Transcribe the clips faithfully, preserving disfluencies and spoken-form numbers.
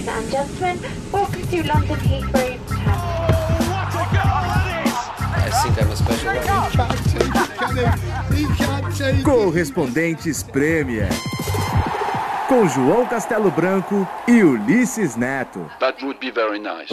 and gentlemen, welcome to London Heathrow I think I'm a special one. Correspondentes Premier. Com João Castelo Branco e Ulisses Neto. That would be very nice.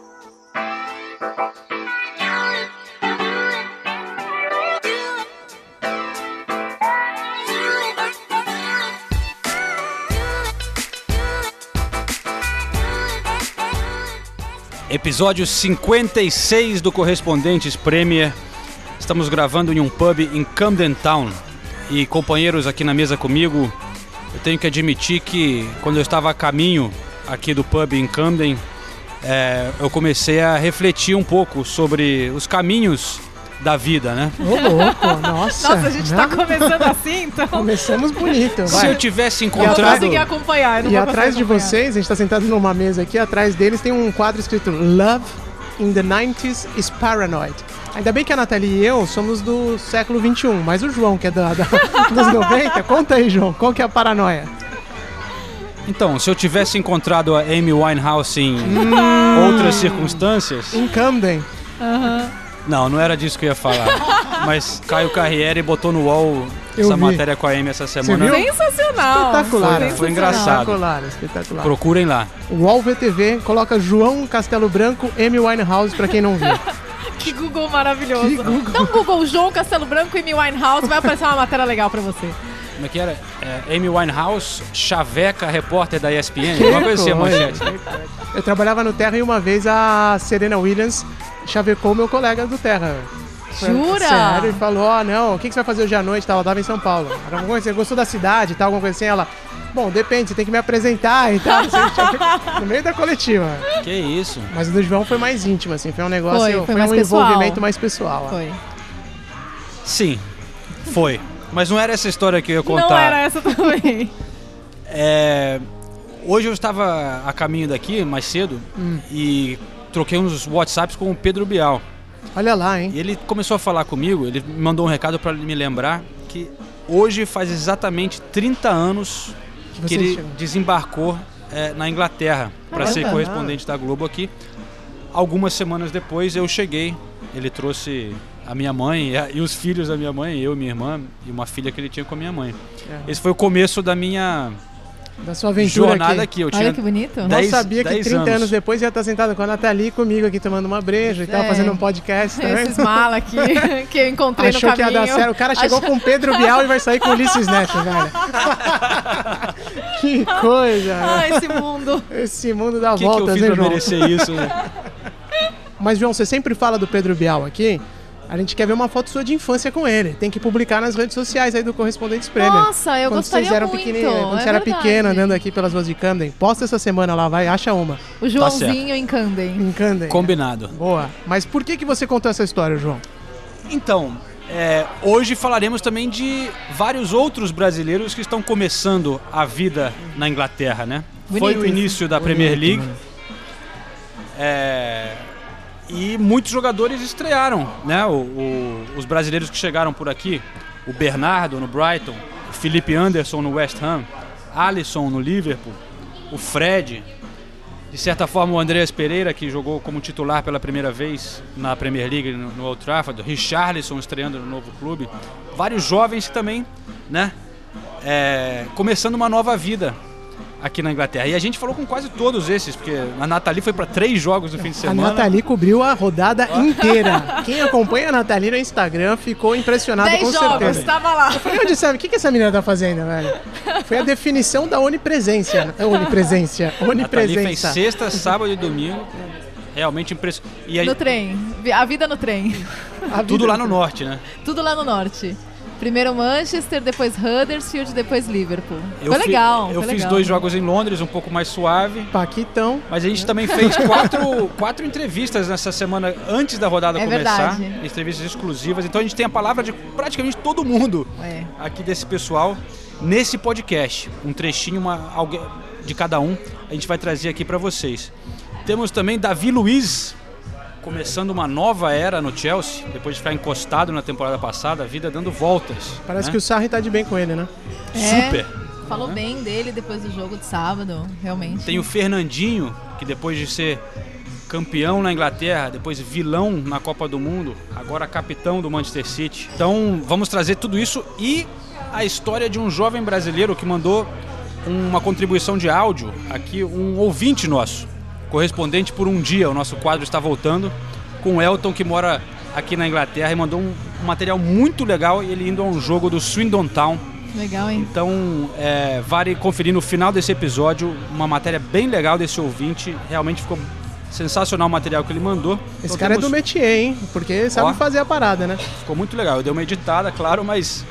Episódio cinquenta e seis do Correspondentes Premier. Estamos gravando em um pub em Camden Town. E companheiros aqui na mesa comigo, eu tenho que admitir que quando eu estava a caminho aqui do pub em Camden, é, eu comecei a refletir um pouco sobre os caminhos da vida, né? Ô, louco, nossa. Nossa, a gente né? tá começando assim, então... Começamos bonito. Vai. Se eu tivesse Eu não encontrado... consegui acompanhar, eu não E vou atrás de acompanhar. vocês, a gente tá sentado numa mesa aqui, atrás deles tem um quadro escrito Love in the nineties is Paranoid. Ainda bem que a Nathalie e eu somos do século vinte e um, mas o João, que é da, da, dos noventa, conta aí, João, qual que é a paranoia? Então, se eu tivesse encontrado a Amy Winehouse em outras circunstâncias... Em Camden. Não, não era disso que eu ia falar. Mas Caio Carriere botou no UOL Eu essa vi. matéria com a Amy essa semana. viu? Sensacional! Espetacular. Foi- foi engraçado. Espetacular, espetacular. Procurem lá. O U O L V T V coloca João Castelo Branco, Amy Winehouse, pra quem não viu. Que Google maravilhoso. Que Google. Então Google João Castelo Branco e Amy Winehouse, vai aparecer uma matéria legal pra você. Como é que era? É, Amy Winehouse, chaveca, repórter da E S P N. Uma coisa assim a coisa. manchete. Eu trabalhava no Terra e uma vez a Serena Williams chavecou meu colega do Terra. Foi- Jura? Sério, e falou, ó, não, o que que você vai fazer hoje à noite? Ela tava em São Paulo. Era alguma coisa, você gostou da cidade e tal, alguma coisa assim? Ela, bom, depende, você tem que me apresentar e tal. Você chaveca- no meio da coletiva. Que isso? Mas o do João foi mais íntimo, assim, foi um negócio, Foi, foi, foi mais um pessoal. envolvimento mais pessoal. ó. Foi. Sim, foi. Mas não era essa história que eu ia contar. Não era essa também. É, hoje eu estava a caminho daqui, mais cedo, e troquei uns WhatsApps com o Pedro Bial. Olha lá, hein? E ele começou a falar comigo, ele me mandou um recado para me lembrar que hoje faz exatamente trinta anos Que que você ele chegou. desembarcou é, na Inglaterra para ser Caramba. correspondente da Globo aqui. Algumas semanas depois eu cheguei, ele trouxe a minha mãe e, a- e os filhos da minha mãe, eu e minha irmã, e uma filha que ele tinha com a minha mãe. É. Esse foi o começo da minha Da sua aventura jornada aqui. aqui. Eu Olha tinha que bonito. Mal dez- sabia que dez trinta anos. anos depois ia estar sentado com a Nathalie comigo aqui tomando uma breja e tal, É. fazendo um podcast também. Esses mala aqui que eu encontrei Achou no que ia caminho. dar certo. O cara chegou Achou- com Pedro Bial e vai sair com Ulisses Neto, velho. Que coisa. Ah, né? esse mundo. Esse mundo dá O que, que eu voltas, fiz hein, pra João? merecer isso, né? Mas, João, você sempre fala do Pedro Bial aqui. A gente quer ver uma foto sua de infância com ele. Tem que publicar nas redes sociais aí do Correspondentes Premier. Nossa, eu quando gostaria vocês eram muito. pequenininhos, quando é você era verdade. pequena, andando aqui pelas ruas de Camden. Posta essa semana lá, vai, acha uma. O Joãozinho em Camden. Em Camden. Combinado. Boa. Mas por que, que você contou essa história, João? Então, é, hoje falaremos também de vários outros brasileiros que estão começando a vida na Inglaterra, né? Bonito Foi o isso. início da Premier League. É, e muitos jogadores estrearam, né? O- o- os brasileiros que chegaram por aqui, o Bernardo no Brighton, o Felipe Anderson no West Ham, Alisson no Liverpool, o Fred, de certa forma o Andreas Pereira, que jogou como titular pela primeira vez na Premier League no, no Old Trafford, o Richarlison estreando no novo clube, vários jovens que também, né, é, começando uma nova vida aqui na Inglaterra. E a gente falou com quase todos esses, porque a Nathalie foi para três jogos no fim de A semana. Nathalie cobriu a rodada inteira. Quem acompanha a Nathalie no Instagram ficou impressionado Dez com jogos, certeza. tava lá. Eu falei, onde sabe? O que, que essa menina tá fazendo, velho? Foi a definição da onipresença. É, Onipresença. A Nathalie fez Onipresença. sexta, sábado e domingo. Realmente impressionante. E aí, No trem. A vida no trem. A vida- tudo lá no norte, né? Tudo lá no norte. Primeiro Manchester, depois Huddersfield, depois Liverpool. Eu foi fi- legal. Eu foi fiz legal. dois jogos em Londres, um pouco mais suave. Paquitão. Mas a gente também fez quatro, quatro entrevistas nessa semana antes da rodada É começar. verdade. Entrevistas exclusivas. Então a gente tem a palavra de praticamente todo mundo É. aqui desse pessoal nesse podcast. Um trechinho uma, alguém, de cada um a gente vai trazer aqui para vocês. Temos também Davi Luiz, começando uma nova era no Chelsea, depois de ficar encostado na temporada passada, a vida dando voltas. Parece né? que o Sarri tá de bem com ele, né? É. Super. Falou bem dele depois do jogo de sábado, realmente. Tem o Fernandinho, que depois de ser campeão na Inglaterra, depois vilão na Copa do Mundo, agora capitão do Manchester City. Então vamos trazer tudo isso e a história de um jovem brasileiro que mandou uma contribuição de áudio aqui, um ouvinte nosso, correspondente por um dia. O nosso quadro está voltando com o Elton, que mora aqui na Inglaterra, e mandou um, um material muito legal, ele indo a um jogo do Swindon Town. Legal, hein? Então, é, vale conferir no final desse episódio uma matéria bem legal desse ouvinte. Realmente ficou sensacional o material que ele mandou. Esse então, cara temos... é do métier, hein? Porque sabe Ó. fazer a parada, né? Ficou muito legal. Eu dei uma editada, claro, mas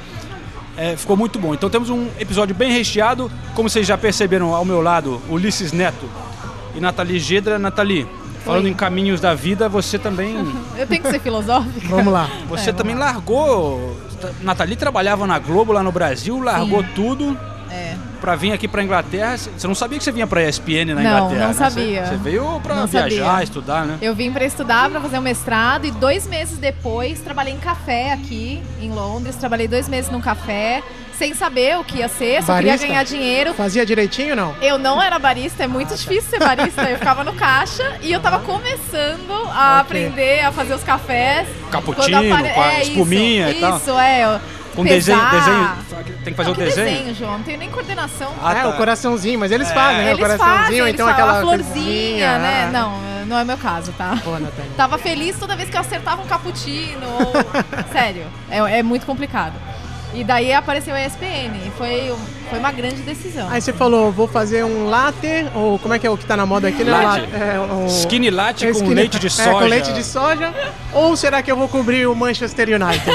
é, ficou muito bom. Então temos um episódio bem recheado. Como vocês já perceberam ao meu lado, Ulisses Neto e Nathalie Gedra. Nathalie, falando Oi. em caminhos da vida, você também... Eu tenho que ser filosófica? Vamos lá. Você É, também vamos lá. largou... Nathalie trabalhava na Globo lá no Brasil, largou Sim. tudo É. pra vir aqui pra Inglaterra. Você não sabia que você vinha pra E S P N na Não, Inglaterra, não né? sabia. Você, você veio pra Não viajar, sabia. estudar, né? Eu vim para estudar, para fazer um mestrado, e dois meses depois trabalhei em café aqui em Londres. Trabalhei dois meses num café, sem saber o que ia ser, só Barista? queria ganhar dinheiro. Fazia direitinho, não? Eu não era barista, é muito difícil ser barista. Eu ficava no caixa e eu tava começando a Ok. aprender a fazer os cafés. Cappuccino, Quando apare- com a é, espuminha isso, e tal. Isso, é. Com pesar. desenho, desenho. Tem que fazer Não, o que desenho? desenho, João? Não tenho nem coordenação. Ah, é, tá. o coraçãozinho, mas eles fazem, né? Eles o coraçãozinho, fazem, ou eles então falam aquela a florzinha, coisinha, né? ah. Não, não é meu caso, tá? Pô, Natália. Tava feliz toda vez que eu acertava um cappuccino. Ou... Sério, é, é muito complicado. E daí apareceu a E S P N. E foi, foi uma grande decisão. Aí você falou, vou fazer um latte, ou como é que é o que tá na moda aqui, né? Latte. É, o... Skinny latte é, com skinny- leite de soja. É, com leite de soja. Ou será que eu vou cobrir o Manchester United?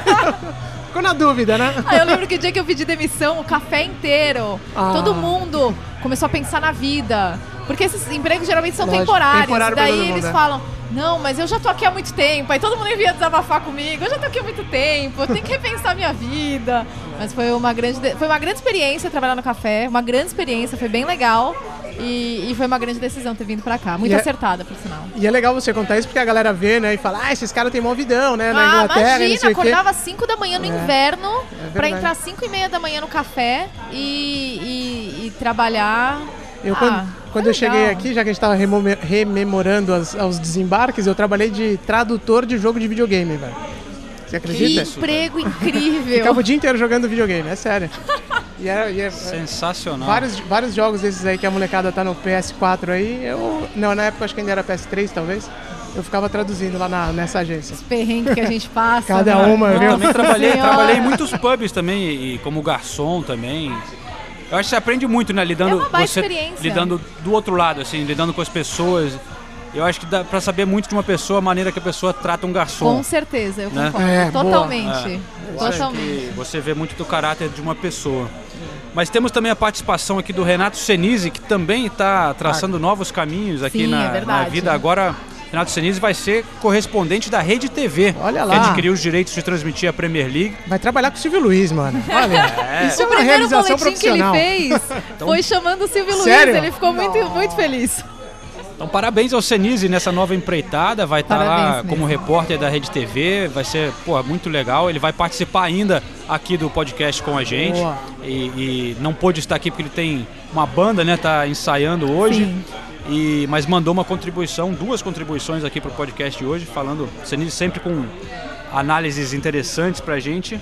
Ficou na dúvida, né? Aí eu lembro que o dia que eu pedi demissão, o café inteiro, Ah. todo mundo começou a pensar na vida. Porque esses empregos geralmente são Lógico, temporários. temporário pra daí todo mundo, eles é. falam, não, mas eu já tô aqui há muito tempo. Aí todo mundo envia desabafar comigo, eu já tô aqui há muito tempo, eu tenho que repensar minha vida. Mas foi uma grande, de- foi uma grande experiência trabalhar no café, uma grande experiência, foi bem legal. E, e foi uma grande decisão ter vindo pra cá, muito E é- acertada, por sinal. E é legal você contar isso porque a galera vê, né? E fala, ah, esses caras têm mó vidão, né? Na Ah, Inglaterra, e não imagina, sei o quê. acordava às cinco da manhã no É, inverno pra verdade. entrar às cinco e meia da manhã no café e, e, e trabalhar. Eu, Ah, quando quando foi eu cheguei legal. aqui, já que a gente tava remome- rememorando as- os desembarques, eu trabalhei de tradutor de jogo de videogame, velho. Você Que acredita? emprego incrível. Ficava o dia inteiro jogando videogame, é sério. E era, e é- Sensacional. vários, vários jogos desses aí que a molecada tá no P S quatro aí, eu... Não, na época acho que ainda era P S três, talvez. Eu ficava traduzindo lá na, nessa agência. Perrengue que a gente passa. Cada né? uma, Eu viu? também trabalhei, Senhora. trabalhei em muitos pubs também, e como garçom também. Eu acho que você aprende muito, né? Lidando, É uma baita você, experiência. lidando do outro lado, assim, lidando com as pessoas. Eu acho que dá pra saber muito de uma pessoa, a maneira que a pessoa trata um garçom. Com certeza, eu Né? concordo. É, boa. Totalmente. Eu acho Totalmente. que você vê muito do caráter de uma pessoa. Mas temos também a participação aqui do Renato Senise, que também está traçando novos caminhos aqui Sim, na, é na verdade. vida. Agora, Renato Senise vai ser correspondente da Rede T V, Olha que lá. adquiriu os direitos de transmitir a Premier League. Vai trabalhar com o Silvio Luiz, mano. Olha, isso é O uma primeiro realização boletim que ele profissional. fez foi chamando o Silvio Luiz. Sério? Ele ficou muito, muito feliz. Então, parabéns ao Senise nessa nova empreitada. Vai estar lá Parabéns como mesmo. repórter da Rede T V. Vai ser, pô, muito legal. Ele vai participar ainda aqui do podcast com a gente. Boa. E, e não pôde estar aqui porque ele tem uma banda, né? Tá ensaiando hoje. Sim. E, mas mandou uma contribuição, duas contribuições aqui para o podcast de hoje, falando, Senise sempre com análises interessantes pra gente.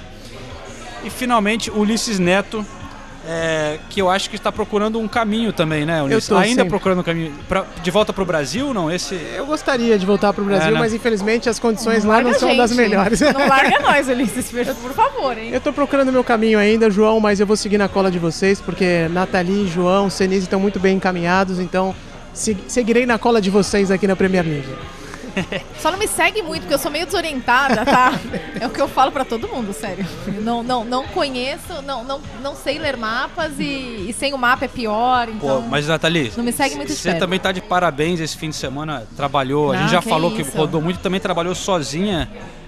E finalmente Ulisses Neto, é, que eu acho que está procurando um caminho também, né, Ulisses? tô Ainda sempre. procurando um caminho. Pra, de volta pro Brasil, não? Esse. Eu gostaria de voltar pro Brasil, É, né? mas infelizmente as condições lá Larga não a são gente. das melhores. Não larga nós, Ulisses, por favor, hein? Eu tô procurando meu caminho ainda, João, mas eu vou seguir na cola de vocês, porque Nathalie, João, Senise estão muito bem encaminhados, então se- seguirei na cola de vocês aqui na Premier League. Só não me segue muito, porque eu sou meio desorientada, tá? É o que eu falo pra todo mundo, sério. Eu não, não, não conheço, não, não, não sei ler mapas e, e sem o mapa é pior, Pô, então... mas Nathalie, não me segue muito de você perto. também tá de parabéns esse fim de semana, trabalhou, a Não, gente já que falou isso. que rodou muito, também trabalhou sozinha.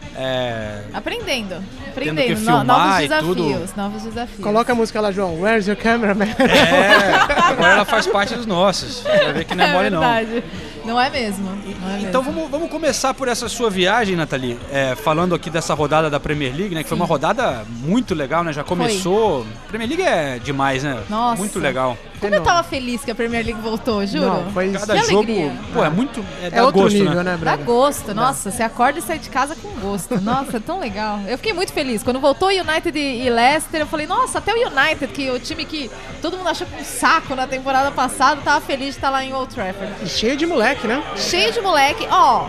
É, Aprendendo, que aprendendo. No- filmar novos e desafios, tudo. novos desafios. Coloca a música lá, João. Where's your cameraman? é, agora ela faz parte dos nossos. Vai ver que não é mole não. verdade. Não é mesmo. Não é Então mesmo. vamos, vamos começar por essa sua viagem, Nathalie, é, falando aqui dessa rodada da Premier League, né? Que foi uma rodada muito legal, né? Já começou... Foi. Premier League é demais, né? Nossa. Muito legal. Como eu tava feliz que a Premier League voltou, juro. Não, foi Cada que jogo, alegria. pô, é muito... É, É dá outro gosto, nível, né? né, Dá Brenda? gosto, nossa, você acorda e sai de casa com gosto. Nossa, é tão legal. Eu fiquei muito feliz. Quando voltou United e Leicester, eu falei, nossa, até o United, que o time que todo mundo achou um saco na temporada passada, tava feliz de estar lá em Old Trafford. E cheio de moleque, né? Cheio de moleque, ó.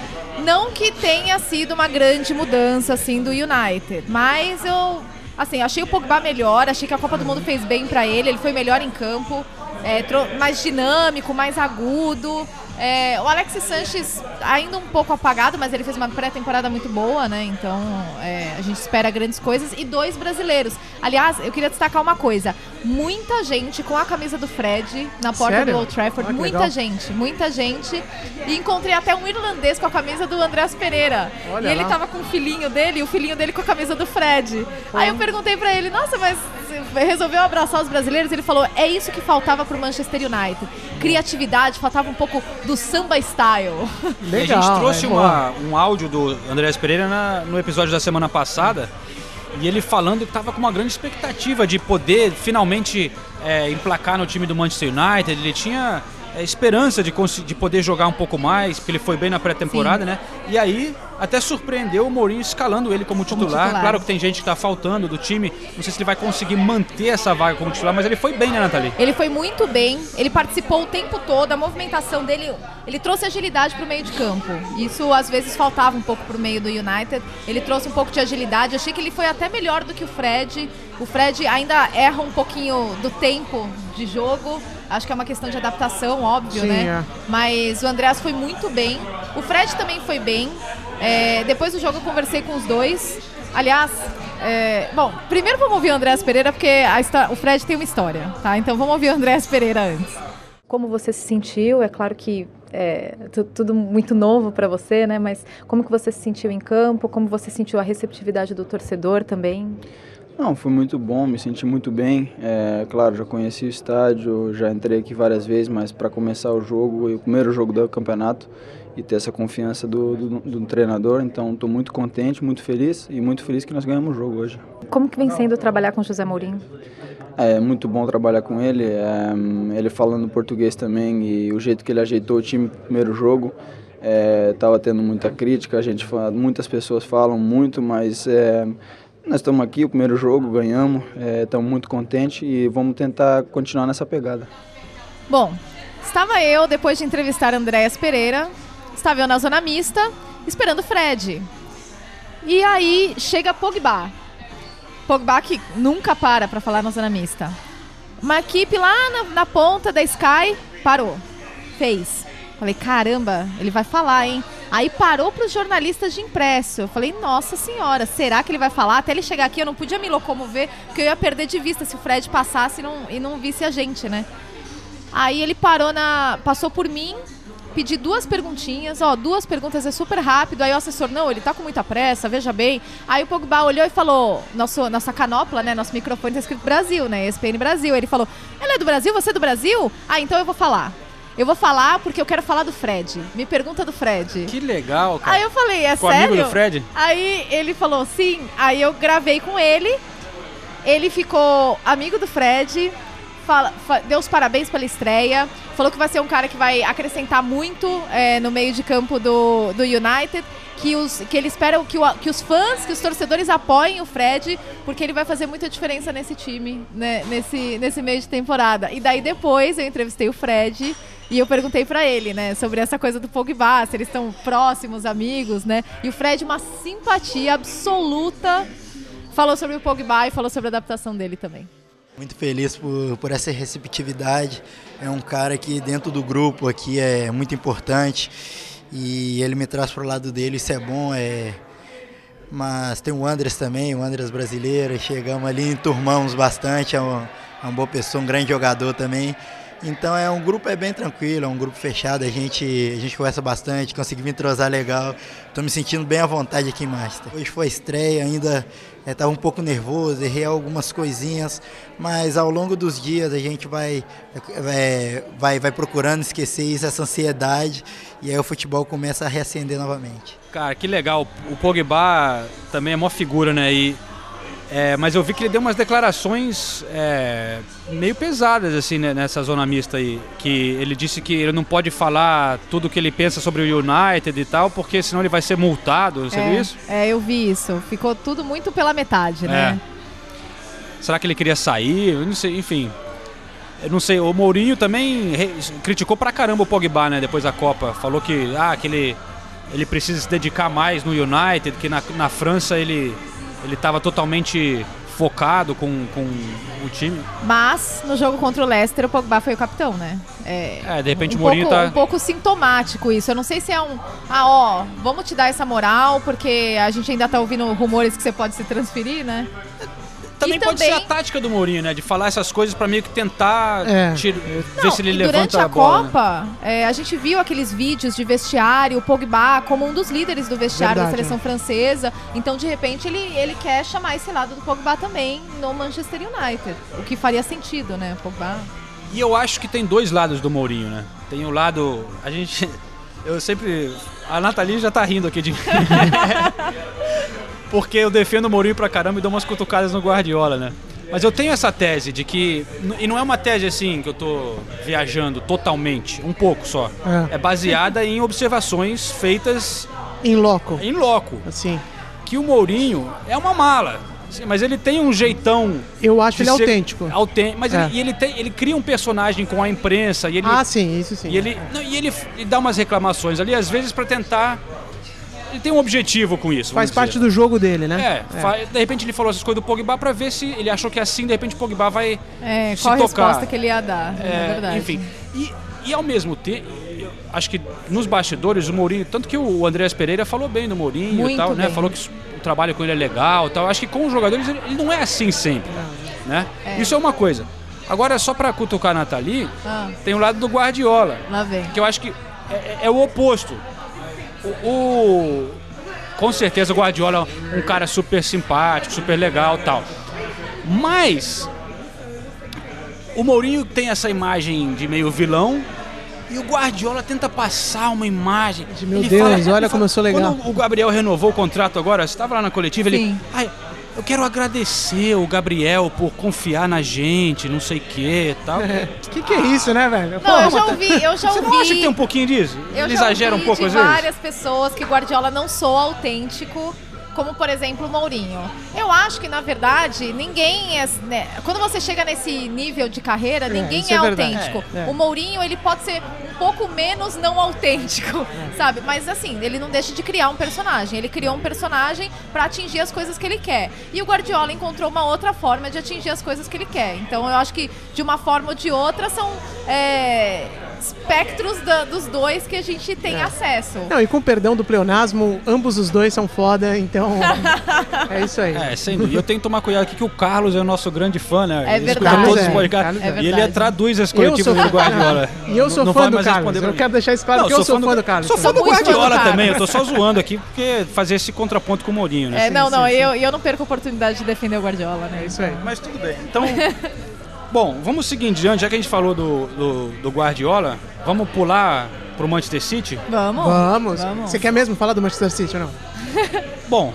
Não que tenha sido uma grande mudança, assim, do United, mas eu, assim, achei o Pogba melhor, achei que a Copa do Mundo fez bem pra ele, ele foi melhor em campo, é, mais dinâmico, mais agudo. É, o Alexis Sanchez ainda um pouco apagado, mas ele fez uma pré-temporada muito boa, né? Então é, a gente espera grandes coisas. E dois brasileiros. Aliás, eu queria destacar uma coisa. Muita gente com a camisa do Fred na porta Sério? do Old Trafford. Ah, que muita legal. gente, muita gente. E encontrei até um irlandês com a camisa do Andreas Pereira. Olha e ele lá. tava com o filhinho dele e o filhinho dele com a camisa do Fred. Aí eu perguntei pra ele, nossa, mas você resolveu abraçar os brasileiros? Ele falou, é isso que faltava pro Manchester United. Criatividade, faltava um pouco do samba style. Legal. E a gente trouxe é, uma, um áudio do Andreas Pereira na, no episódio da semana passada, e ele falando que estava com uma grande expectativa de poder finalmente é, emplacar no time do Manchester United. Ele tinha é, esperança de, de poder jogar um pouco mais, porque ele foi bem na pré-temporada, né? E aí até surpreendeu o Mourinho escalando ele como titular. Como titular. Claro que tem gente que está faltando do time, não sei se ele vai conseguir manter essa vaga como titular, mas ele foi bem, né, Nathalie? Ele foi muito bem, ele participou o tempo todo, a movimentação dele, ele trouxe agilidade pro meio de campo. Isso às vezes faltava um pouco pro meio do United. Ele trouxe um pouco de agilidade, achei que ele foi até melhor do que o Fred. O Fred ainda erra um pouquinho do tempo de jogo, acho que é uma questão de adaptação, óbvio, Sim, né? é. Mas o Andreas foi muito bem, o Fred também foi bem. É, depois do jogo eu conversei com os dois. Aliás, é, bom, primeiro vamos ouvir o Andreas Pereira, porque a histó- o Fred tem uma história, tá? Então vamos ouvir o Andreas Pereira antes. Como você se sentiu? É claro que é tu- tudo muito novo para você, né? Mas como que você se sentiu em campo? Como você sentiu a receptividade do torcedor também? Não, foi muito bom, me senti muito bem. É, claro, já conheci o estádio, já entrei aqui várias vezes, mas para começar o jogo, o primeiro jogo do campeonato, e ter essa confiança do, do, do treinador, então estou muito contente, muito feliz e muito feliz que nós ganhamos o jogo hoje. Como que vem sendo trabalhar com José Mourinho? É muito bom trabalhar com ele, é, ele falando português também e o jeito que ele ajeitou o time no primeiro jogo, estava é, tendo muita crítica, a gente fala, muitas pessoas falam muito, mas é, nós estamos aqui, o primeiro jogo, ganhamos, estamos é, muito contentes e vamos tentar continuar nessa pegada. Bom, estava eu, depois de entrevistar Andreas Pereira, estava eu na zona mista, esperando o Fred. E aí chega Pogba. Pogba que nunca para para falar na zona mista. Uma equipe lá na, na ponta da Sky parou. Fez. Falei, caramba, ele vai falar, hein? Aí parou para os jornalistas de impresso. Eu falei, nossa senhora, será que ele vai falar? Até ele chegar aqui eu não podia me locomover, porque eu ia perder de vista se o Fred passasse e não, e não visse a gente, né? Aí ele parou na... passou por mim, pedi duas perguntinhas, ó, duas perguntas é super rápido. Aí o assessor, não, ele tá com muita pressa, veja bem. Aí o Pogba olhou e falou, nosso, nossa canopla, né, nosso microfone tá escrito Brasil, né, E S P N Brasil. Ele falou, ela é do Brasil, você é do Brasil? Ah, então eu vou falar. Eu vou falar porque eu quero falar do Fred. Me pergunta do Fred. Que legal, cara. Aí eu falei, é Ficou sério? amigo do Fred? Aí ele falou, sim. Aí eu gravei com ele. Ele ficou amigo do Fred. Fala, fa- deu os parabéns pela estreia. Falou que vai ser um cara que vai acrescentar muito é, no meio de campo do, do United. Que, os, que ele espera que, o, que os fãs, que os torcedores apoiem o Fred, porque ele vai fazer muita diferença nesse time, né, nesse, nesse meio de temporada. E daí depois eu entrevistei o Fred e eu perguntei pra ele, né, sobre essa coisa do Pogba, se eles estão próximos, amigos, né? E o Fred, uma simpatia absoluta, falou sobre o Pogba e falou sobre a adaptação dele também. Muito feliz por, por essa receptividade. É um cara que dentro do grupo aqui é muito importante e ele me traz para o lado dele, isso é bom. É... Mas tem o Andreas também, o Andreas brasileiro, chegamos ali, enturmamos bastante, é uma, é uma boa pessoa, um grande jogador também. Então é um grupo é bem tranquilo, é um grupo fechado, a gente, a gente conversa bastante, consegui me entrosar legal. Estou me sentindo bem à vontade aqui em Master. Hoje foi a estreia, ainda estava é, um pouco nervoso, errei algumas coisinhas, mas ao longo dos dias a gente vai, é, vai, vai procurando esquecer isso, essa ansiedade, e aí o futebol começa a reacender novamente. Cara, que legal. O Pogba também é mó figura, né? E, é, mas eu vi que ele deu umas declarações é, meio pesadas assim, né, nessa zona mista aí. Que ele disse que ele não pode falar tudo o que ele pensa sobre o United e tal, porque senão ele vai ser multado. Você é, viu isso? É, eu vi isso. Ficou tudo muito pela metade, né? É. Será que ele queria sair? Eu não sei, enfim. Eu não sei, o Mourinho também re- criticou pra caramba o Pogba, né, depois da Copa. Falou que, ah, que ele, ele precisa se dedicar mais no United, que na, na França ele ele estava totalmente focado com, com o time. Mas no jogo contra o Leicester o Pogba foi o capitão, né? É, é de repente um o Mourinho pouco, tá... um pouco sintomático isso. Eu não sei se é um... Ah, ó, vamos te dar essa moral, porque a gente ainda tá ouvindo rumores que você pode se transferir, né? Também e pode também... ser a tática do Mourinho, né? De falar essas coisas pra meio que tentar É. tira... Não, ver se ele e levanta durante a, a bola. Copa, Né? é, a gente viu aqueles vídeos de vestiário, o Pogba como um dos líderes do vestiário Verdade, da seleção francesa. Então, de repente, ele, ele quer chamar esse lado do Pogba também no Manchester United. O que faria sentido, né? Pogba. E eu acho que tem dois lados do Mourinho, né? Tem o lado... A gente... Eu sempre... A Nathalie já tá rindo aqui de mim. Porque eu defendo o Mourinho pra caramba e dou umas cutucadas no Guardiola, né? Mas eu tenho essa tese de que... E não é uma tese assim que eu tô viajando totalmente, um pouco só. É. É baseada em observações feitas Em loco. em loco. Assim, Que o Mourinho é uma mala. Sim, mas ele tem um jeitão... eu acho de ele ser autêntico. autêntico. Mas É. ele, e ele, tem, ele cria um personagem com a imprensa e ele... Ah, sim, isso sim. E ele, não, e ele, ele dá umas reclamações ali, às vezes, pra tentar... Ele tem um objetivo com isso. Faz vamos parte dizer. do jogo dele, né? É, fa- de repente ele falou essas coisas do Pogba pra ver se ele achou que assim, de repente o Pogba vai É, se qual a tocar. resposta que ele ia dar, É, na verdade. enfim, e, e ao mesmo tempo, eu acho que nos bastidores o Mourinho, tanto que o Andreas Pereira falou bem do Mourinho Muito e tal, né? bem. Falou que o trabalho com ele é legal e tal. Acho que com os jogadores ele, ele não é assim sempre, né? É. Isso é uma coisa. Agora, só pra cutucar a Nathalie, Ah, tem o lado do Guardiola, lá vem. que eu acho que é, é- é o oposto. O, o- com certeza o Guardiola é um cara super simpático, super legal e tal. Mas o Mourinho tem essa imagem de meio vilão e o Guardiola tenta passar uma imagem De, meu Ele Deus, fala- olha ele como eu sou legal. Quando o Gabriel renovou o contrato agora, você estava lá na coletiva, ele... Sim. Ai, eu quero agradecer o Gabriel por confiar na gente, não sei o que e tal. O que, que é isso, né, velho? Não, eu Pô, já ouvi, eu já Você ouvi. não acha que tem um pouquinho disso? Eu Ele já exagera um ouvi pouco de às vezes? várias pessoas que Guardiola não soa autêntico, como por exemplo o Mourinho. Eu acho que na verdade ninguém é, né, quando você chega nesse nível de carreira, É, ninguém isso é, é verdade. autêntico. É, é. O Mourinho, ele pode ser um pouco menos não autêntico, sabe? Mas assim, ele não deixa de criar um personagem. Ele criou um personagem pra atingir as coisas que ele quer. E o Guardiola encontrou uma outra forma de atingir as coisas que ele quer. Então eu acho que de uma forma ou de outra são é, espectros da- dos dois que a gente tem É. acesso. Não, e com perdão do pleonasmo, ambos os dois são foda, então é isso aí. É, sem dúvida. E eu tenho que tomar cuidado aqui que o Carlos é o nosso grande fã, né? É Ele escuta verdade. todos os É, podcasts. Carlos é E ele verdade. traduz as Eu coletivas sou do Guardiola. E eu sou Não fã vai do mais Carlos. responder Eu pra mim. quero deixar isso claro Não, que eu sou fã do Carlos. Sou fã do Sou muito fã do Guardiola Carlos. também. Eu tô só zoando aqui porque fazer esse contraponto com o Mourinho, né? É, não, sim, não, sim. eu, eu não perco a oportunidade de defender o Guardiola, né? É isso aí. Mas tudo bem. Então, bom, vamos seguir em diante. Já que a gente falou do, do, do Guardiola, vamos pular pro Manchester City? Vamos. Vamos. Vamos. Você quer mesmo falar do Manchester City ou não? Bom,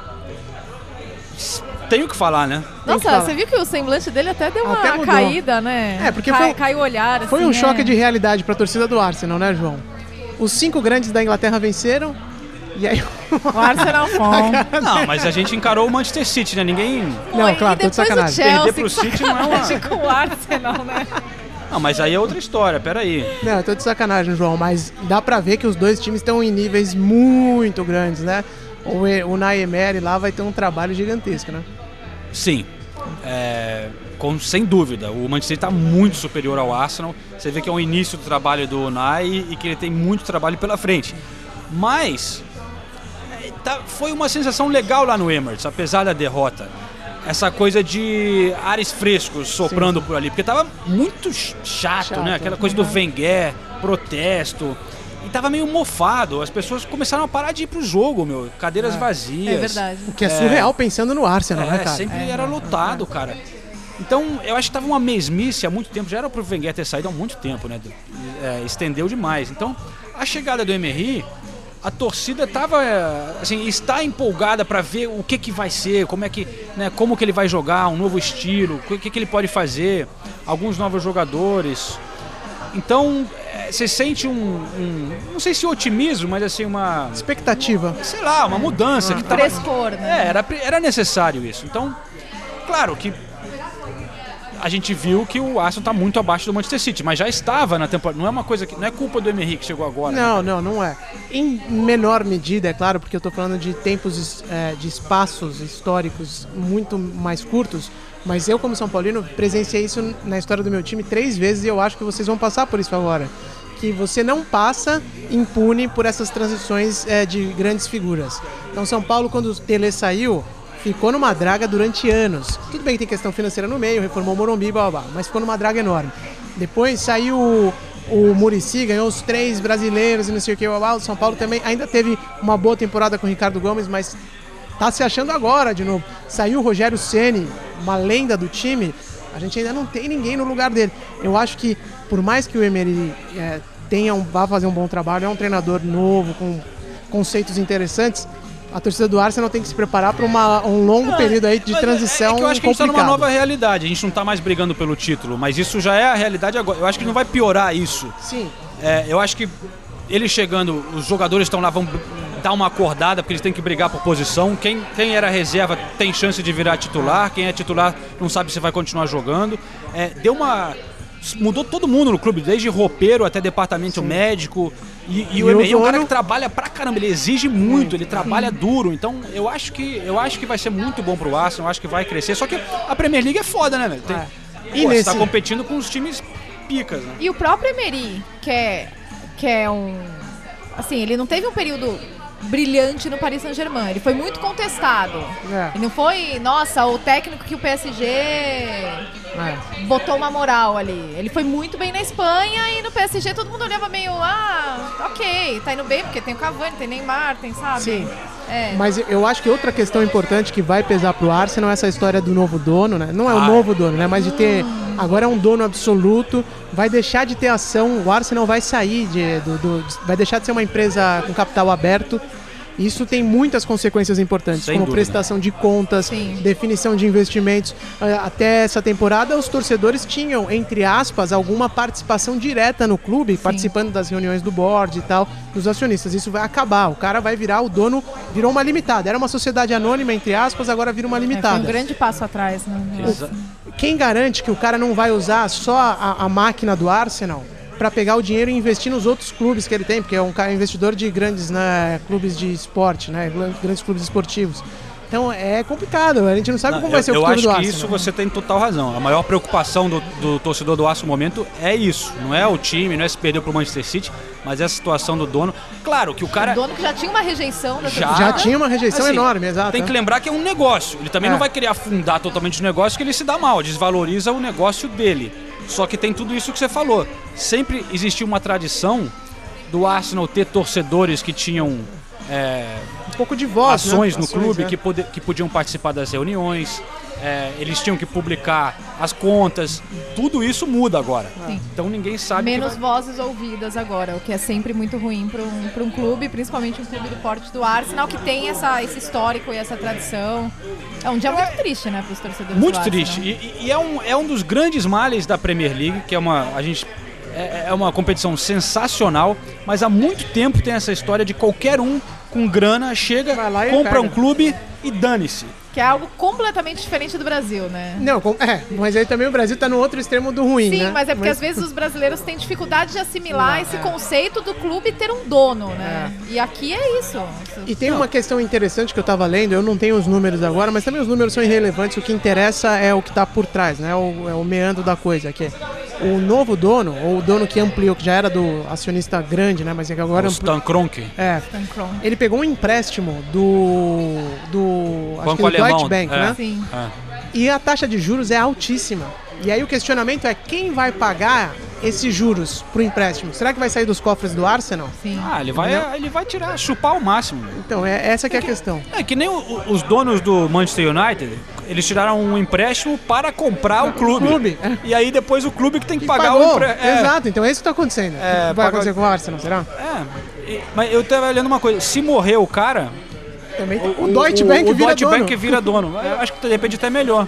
tenho que falar, né? Tem que Nossa, falar. você viu que o semblante dele até deu uma Até mudou. caída, né? É, porque Cai- foi- caiu o olhar, Foi assim, um né? choque de realidade pra torcida do Arsenal, né, João? Os cinco grandes da Inglaterra venceram e aí... O Arsenal foi. Não, mas a gente encarou o Manchester City, né? Ninguém... Não, E claro, tô de depois sacanagem. o Chelsea Perder pro City não é uma- perde com o Arsenal, né? Não, mas aí é outra história, peraí. Não, eu tô de sacanagem, João, mas dá pra ver que os dois times estão em níveis muito grandes, né? O, E- o Unai Emery lá vai ter um trabalho gigantesco, né? Sim, é, com, sem dúvida. O Manchester está muito superior ao Arsenal. Você vê que é o início do trabalho do Unai e que ele tem muito trabalho pela frente. Mas é, tá- foi uma sensação legal lá no Emirates, apesar da derrota. essa coisa de ares frescos soprando Sim. por ali, porque tava muito chato, chato né? Aquela coisa do Wenger, protesto. E tava meio mofado, as pessoas começaram a parar de ir pro jogo, meu. Cadeiras é. vazias. É verdade. O que é surreal é, pensando no Arsenal, é, né, cara? Sempre é, era lotado, cara. Então, eu acho que tava uma mesmice há muito tempo. Já era pro Wenger ter saído há muito tempo, né? É, estendeu demais. Então, a chegada do Emery, a torcida tava, assim, está empolgada para ver o que que vai ser, como é que, né, como que ele vai jogar, um novo estilo, o que que ele pode fazer, alguns novos jogadores. Então, você sente um, um, não sei se otimismo, mas assim, uma... expectativa. Sei lá, uma mudança. Um que tava, frescor, né? É, era, era necessário isso. Então, claro que a gente viu que o Arsenal está muito abaixo do Manchester City, mas já estava na temporada. Não é uma coisa que... Não é culpa do Emery que chegou agora. Não, né? não, não é. Em menor medida, é claro, porque eu estou falando de tempos, é, de espaços históricos muito mais curtos, mas eu, como São Paulino, presenciei isso na história do meu time três vezes e eu acho que vocês vão passar por isso agora. Que você não passa impune por essas transições é, de grandes figuras. Então, São Paulo, quando o Tele saiu, ficou numa draga durante anos. Tudo bem que tem questão financeira no meio, reformou o Morumbi, blá, blá, blá, mas ficou numa draga enorme. Depois saiu o, o Muricy, ganhou os três brasileiros e não sei o que, blá, blá. O São Paulo também ainda teve uma boa temporada com o Ricardo Gomes, mas tá se achando agora de novo. Saiu o Rogério Ceni, uma lenda do time, a gente ainda não tem ninguém no lugar dele. Eu acho que, por mais que o Emery é, tenha um, vá fazer um bom trabalho, é um treinador novo, com conceitos interessantes, a torcida do Arsenal tem que se preparar para um longo período aí de transição. É que eu acho que a gente está complicado. numa nova realidade. A gente não está mais brigando pelo título, mas isso já é a realidade agora. Eu acho que não vai piorar isso. Sim. É, eu acho que ele chegando, os jogadores estão lá, vão dar uma acordada, porque eles têm que brigar por posição. Quem, quem era reserva tem chance de virar titular. Quem é titular não sabe se vai continuar jogando. É, deu uma... Mudou todo mundo no clube, desde roupeiro até departamento Sim. médico. E, e, e o Emery é um cara que trabalha pra caramba, ele exige muito, ele trabalha duro. Então eu acho que, eu acho que vai ser muito bom pro Arsenal, eu acho que vai crescer. Só que a Premier League é foda, né, velho? Tem, é. E pô, nesse... você tá competindo com os times picas, né? E o próprio Emery, que é, que é um... Assim, ele não teve um período brilhante no Paris Saint-Germain, ele foi muito contestado. É. E não foi, nossa, o técnico que o P S G é. botou uma moral ali. Ele foi muito bem na Espanha e no P S G todo mundo olhava meio, ah, ok, tá indo bem porque tem o Cavani, tem Neymar, tem, sabe? Sim. É. Mas eu acho que outra questão importante que vai pesar pro Arsenal é essa história do novo dono, né? Não é o novo dono, né? Mas de ter... Agora é um dono absoluto, vai deixar de ter ação, o Arsenal vai sair, de, do, do, vai deixar de ser uma empresa com capital aberto. Isso tem muitas consequências importantes, Sem como dúvida. prestação de contas, Sim. definição de investimentos. Até essa temporada, os torcedores tinham, entre aspas, alguma participação direta no clube, Sim. participando das reuniões do board e tal, dos acionistas. Isso vai acabar, o cara vai virar o dono, virou uma limitada. Era uma sociedade anônima, entre aspas, agora vira uma limitada. É, foi um grande passo atrás, né? Quem garante que o cara não vai usar só a, a máquina do Arsenal para pegar o dinheiro e investir nos outros clubes que ele tem, porque é um cara investidor de grandes, né, clubes de esporte, né, grandes clubes esportivos. Então é complicado, a gente não sabe não, como vai eu, ser o futuro do Arsenal. Eu acho que isso você tem total razão. A maior preocupação do, do torcedor do Arsenal no momento é isso. Não é o time, não é se perder pro Manchester City, mas é a situação do dono. Claro que o cara... O dono que já tinha uma rejeição. Da já, já tinha uma rejeição assim, enorme, exato. Tem que lembrar que é um negócio. Ele também é. não vai querer afundar totalmente o negócio, que ele se dá mal, desvaloriza o negócio dele. Só que tem tudo isso que você falou. Sempre existiu uma tradição do Arsenal ter torcedores que tinham é, um pouco de voz, ações né? no ações, clube, é. que, pode, que podiam participar das reuniões. É, eles tinham que publicar as contas. Tudo isso muda agora. Sim. Então ninguém sabe. Menos que vai... vozes ouvidas agora, o que é sempre muito ruim para um, para um clube, principalmente um clube do porte do Arsenal, que tem essa, esse histórico e essa tradição. É um dia muito triste, né, para os torcedores muito do Arsenal. Muito triste. E, e é, um, é um dos grandes males da Premier League, que é uma... A gente, é, é uma competição sensacional, mas há muito tempo tem essa história de qualquer um com grana chega, compra um clube e dane-se. Que é algo completamente diferente do Brasil, né? Não, é, mas aí também o Brasil tá no outro extremo do ruim, Sim, né? Sim, mas é porque mas... às vezes os brasileiros têm dificuldade de assimilar Não, esse é. conceito do clube ter um dono, né? É. E aqui é isso. E tem Não. uma questão interessante que eu tava lendo, eu não tenho os números agora, mas também os números são irrelevantes, o que interessa é o que tá por trás, né? O, é o meandro da coisa, que é o novo dono, ou o dono que ampliou, que já era do acionista grande, né? Mas é que agora... O Stan Kroenke. É. Stan Kroenke. Ele pegou um empréstimo do... do Banco acho que do alemão. Deutsche Bank, é. né? Sim. É. E a taxa de juros é altíssima. E aí o questionamento é quem vai pagar esses juros pro empréstimo? Será que vai sair dos cofres do Arsenal? Sim. Ah, ele vai, ele vai tirar, chupar o máximo. Então, é, essa que é a questão. É que nem o- os donos do Manchester United, eles tiraram um empréstimo para comprar o clube. clube, é. E aí depois o clube que tem que pagar Pagou. o empréstimo. É, Exato, então é isso que tá acontecendo. É, vai paga- acontecer com o Arsenal, será? é. E- mas eu tava olhando uma coisa, se morrer o cara, Também tem- o, Deutsche Bank o vira Deutsche dono. Bank vira dono. Eu acho que de repente até melhor.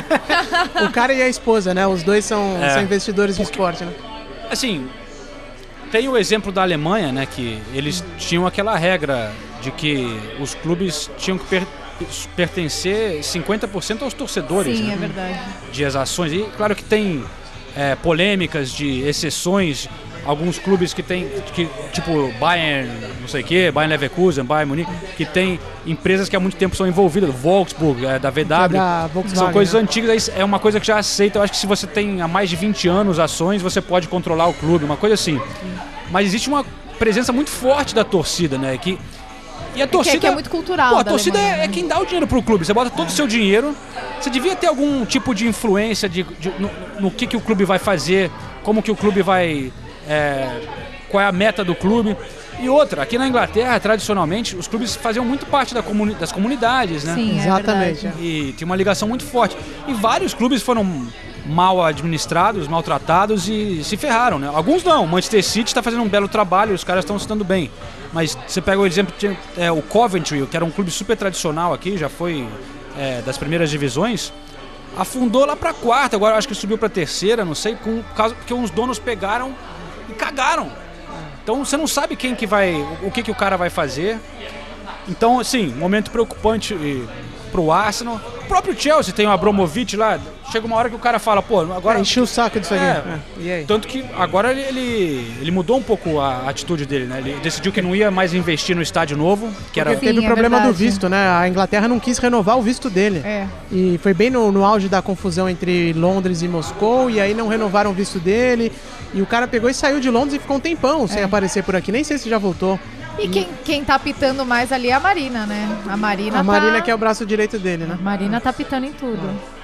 O cara e a esposa, né? Os dois são, É. são investidores de esporte, né? Assim, tem o exemplo da Alemanha, né, que eles tinham aquela regra de que os clubes tinham que per- pertencer cinquenta por cento aos torcedores, Sim, né, é verdade. de as ações. E claro que tem é, polêmicas de exceções, alguns clubes que tem, que, tipo Bayern, não sei o que, Bayern Leverkusen, Bayern Munique, que tem empresas que há muito tempo são envolvidas, Wolfsburg, é, da V W, da Volkswagen, são coisas né? antigas, aí é uma coisa que já aceita. Eu acho que se você tem há mais de vinte anos ações, você pode controlar o clube, uma coisa assim. Mas existe uma presença muito forte da torcida, né? Que, e a torcida, que é muito cultural Pô, a da torcida Alemanha, é, é né? quem dá o dinheiro pro clube. Você bota todo o seu dinheiro. Você devia ter algum tipo de influência de, de- no, no que, que o clube vai fazer, como que o clube vai. é, qual é a meta do clube. E outra, aqui na Inglaterra, tradicionalmente, os clubes faziam muito parte da comuni- das comunidades, né? Sim, é Exatamente. verdade. E tinha uma ligação muito forte. E vários clubes foram mal administrados, maltratados e se ferraram, né? Alguns não. O Manchester City está fazendo um belo trabalho, os caras estão se dando bem. Mas você pega o exemplo, tinha, é, o Coventry, que era um clube super tradicional aqui, já foi é, das primeiras divisões, afundou lá pra quarta, agora acho que subiu pra terceira, não sei, com, por causa, porque uns donos pegaram e cagaram. Então você não sabe quem que vai, o que que o cara vai fazer. Então, assim, momento preocupante e, pro Arsenal. O próprio Chelsea tem o Abramovich lá. Chega uma hora que o cara fala, pô, agora... É, encheu o saco disso aqui. É. É. E aí? Tanto que agora ele, ele, ele mudou um pouco a atitude dele, né? Ele decidiu que não ia mais investir no estádio novo, que era... Porque teve o Sim, é problema do verdade. visto, né? A Inglaterra não quis renovar o visto dele. É. E foi bem no, no auge da confusão entre Londres e Moscou, e aí não renovaram o visto dele. E o cara pegou e saiu de Londres e ficou um tempão sem É. aparecer por aqui. Nem sei se já voltou. E quem, quem tá pitando mais ali é a Marina, né? A Marina A Marina tá... que é o braço direito dele, né? A Marina tá pitando em tudo.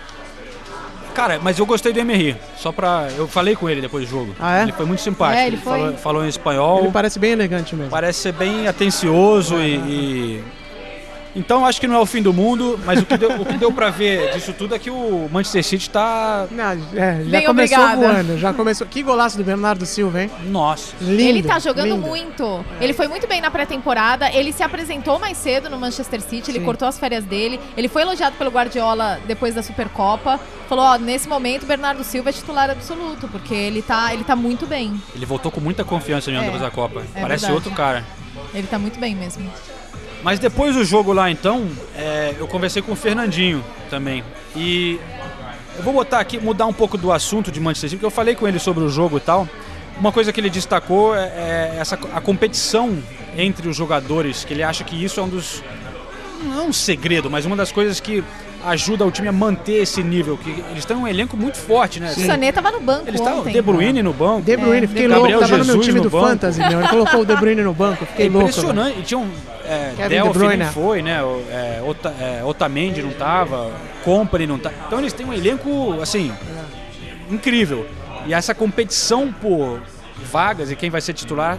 Cara, mas eu gostei do Emery. Só pra... Eu falei com ele depois do jogo. Ah, é? Ele foi muito simpático. É, ele foi. Falou, falou em espanhol. Ele parece bem elegante mesmo. Parece ser bem atencioso e, e... Então acho que não é o fim do mundo, mas o que deu, o que deu pra ver disso tudo é que o Manchester City tá... Não, é, já Bem começou obrigada. voando, já começou. Que golaço do Bernardo Silva, hein? Nossa. Lindo. Ele tá jogando lindo. muito. Ele foi muito bem na pré-temporada. Ele se apresentou mais cedo no Manchester City. Ele Sim. cortou as férias dele. Ele foi elogiado pelo Guardiola depois da Supercopa. Falou, ó, nesse momento o Bernardo Silva é titular absoluto, porque ele tá, ele tá muito bem. Ele voltou com muita confiança mesmo É, depois da Copa. é Parece verdade. outro cara. Ele tá muito bem mesmo. Mas depois do jogo lá, então, é, eu conversei com o Fernandinho também. E eu vou botar aqui, mudar um pouco do assunto de Manchester City, porque eu falei com ele sobre o jogo e tal. Uma coisa que ele destacou é, é essa, a competição entre os jogadores, que ele acha que isso é um dos... Não é um segredo, mas uma das coisas que ajuda o time a manter esse nível. Que eles têm um elenco muito forte, né? O Sané tava no banco Eles estavam ontem. De Bruyne no banco. De Bruyne, É, fiquei Gabriel louco. Tava no meu Jesus time no do banco. Fantasy, meu. Ele colocou o De Bruyne no banco. Fiquei É louco. impressionante. E tinham. É, Kevin Delphi De Bruyne. não foi, né? O, é, Ota, é, Otamendi não tava, Company não tava. Então eles têm um elenco, assim, incrível. E essa competição por vagas e quem vai ser titular,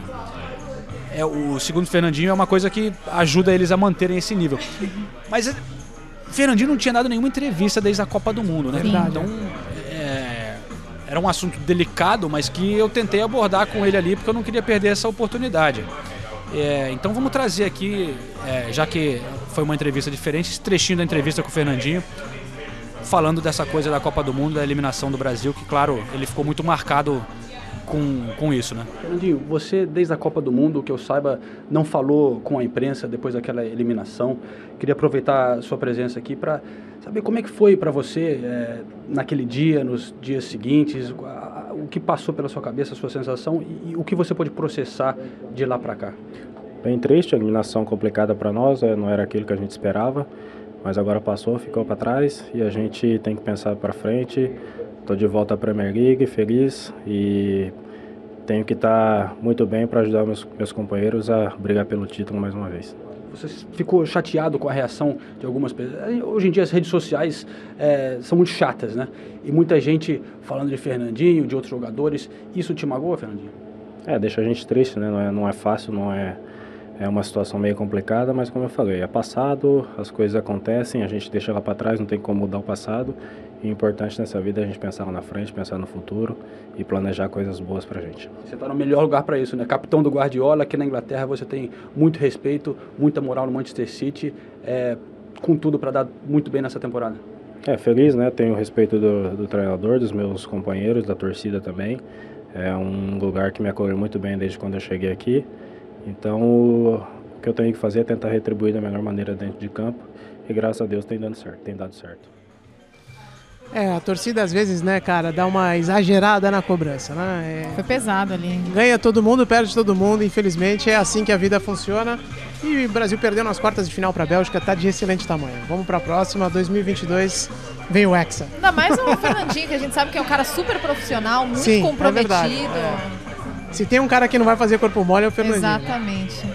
é, o segundo Fernandinho, é uma coisa que ajuda eles a manterem esse nível. Mas é, Fernandinho não tinha dado nenhuma entrevista desde a Copa do Mundo, né? Verdade. Então, é, era um assunto delicado, mas que eu tentei abordar com ele ali, porque eu não queria perder essa oportunidade. É, então vamos trazer aqui, é, já que foi uma entrevista diferente, esse trechinho da entrevista com o Fernandinho, falando dessa coisa da Copa do Mundo, da eliminação do Brasil, que claro, ele ficou muito marcado com, com isso, né? Fernandinho, você desde a Copa do Mundo, que eu saiba, não falou com a imprensa depois daquela eliminação. Queria aproveitar a sua presença aqui para saber como é que foi para você é, naquele dia, nos dias seguintes, a, a, o que passou pela sua cabeça, a sua sensação e, e o que você pôde processar de lá para cá. Bem triste, a eliminação complicada para nós, não era aquilo que a gente esperava, mas agora passou, ficou para trás e a gente tem que pensar para frente. Estou de volta à Premier League, feliz e tenho que estar muito bem para ajudar meus, meus companheiros a brigar pelo título mais uma vez. Você ficou chateado com a reação de algumas pessoas? Hoje em dia as redes sociais é, são muito chatas, né? E muita gente falando de Fernandinho, de outros jogadores. Isso te magoa, Fernandinho? É, deixa a gente triste, né? Não é, não é fácil, não é, é uma situação meio complicada, mas como eu falei, é passado, as coisas acontecem, a gente deixa lá para trás, não tem como mudar o passado. E o importante nessa vida é a gente pensar lá na frente, pensar no futuro e planejar coisas boas pra gente. Você está no melhor lugar para isso, né? Capitão do Guardiola, aqui na Inglaterra você tem muito respeito, muita moral no Manchester City, é, com tudo para dar muito bem nessa temporada. É, feliz, né? Tenho o respeito do, do treinador, dos meus companheiros, da torcida também. É um lugar que me acolheu muito bem desde quando eu cheguei aqui. Então, o que eu tenho que fazer é tentar retribuir da melhor maneira dentro de campo. E graças a Deus tem dado certo, tem dado certo. É, a torcida às vezes, né, cara, dá uma exagerada na cobrança, né? É... Foi pesado ali. Ganha todo mundo, perde todo mundo, infelizmente é assim que a vida funciona. E o Brasil perdeu nas quartas de final para a Bélgica, tá de excelente tamanho. Vamos para a próxima, dois mil e vinte e dois, vem o Hexa. Ainda mais o Fernandinho, que a gente sabe que é um cara super profissional, muito Sim, comprometido. É verdade, é. Se tem um cara que não vai fazer corpo mole é o Fernandinho. Exatamente.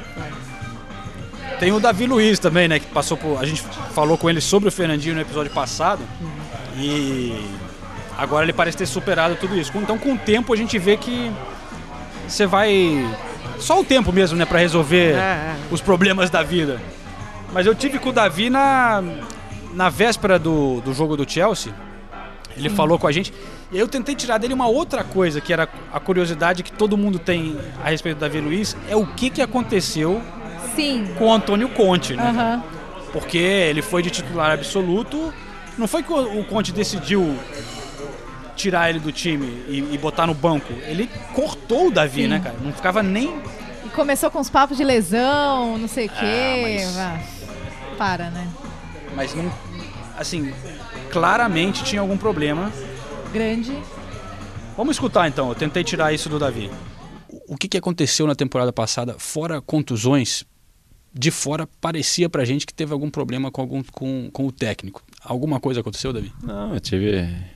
Tem o Davi Luiz também, né, que passou por... A gente falou com ele sobre o Fernandinho no episódio passado. Uhum. E agora ele parece ter superado tudo isso. Então, com o tempo, a gente vê que você vai... Só o tempo mesmo, né, pra resolver é, é. os problemas da vida. Mas eu tive com o Davi na, na véspera do, do jogo do Chelsea. Ele Sim. falou com a gente. E eu tentei tirar dele uma outra coisa, que era a curiosidade que todo mundo tem a respeito do Davi Luiz. É o que, que aconteceu Sim. com o Antônio Conte, né? Uhum. Porque ele foi de titular absoluto... Não foi que o Conte decidiu tirar ele do time e, e botar no banco. Ele cortou o Davi, Sim. né, cara? Não ficava nem... E começou com os papos de lesão, não sei o quê. Ah, mas... Para, né? Mas, não, assim, claramente tinha algum problema. Grande. Vamos escutar, então. Eu tentei tirar isso do Davi. O que, que aconteceu na temporada passada, fora contusões? De fora parecia pra gente que teve algum problema com, algum, com, com o técnico. Alguma coisa aconteceu, Davi? Não, eu tive,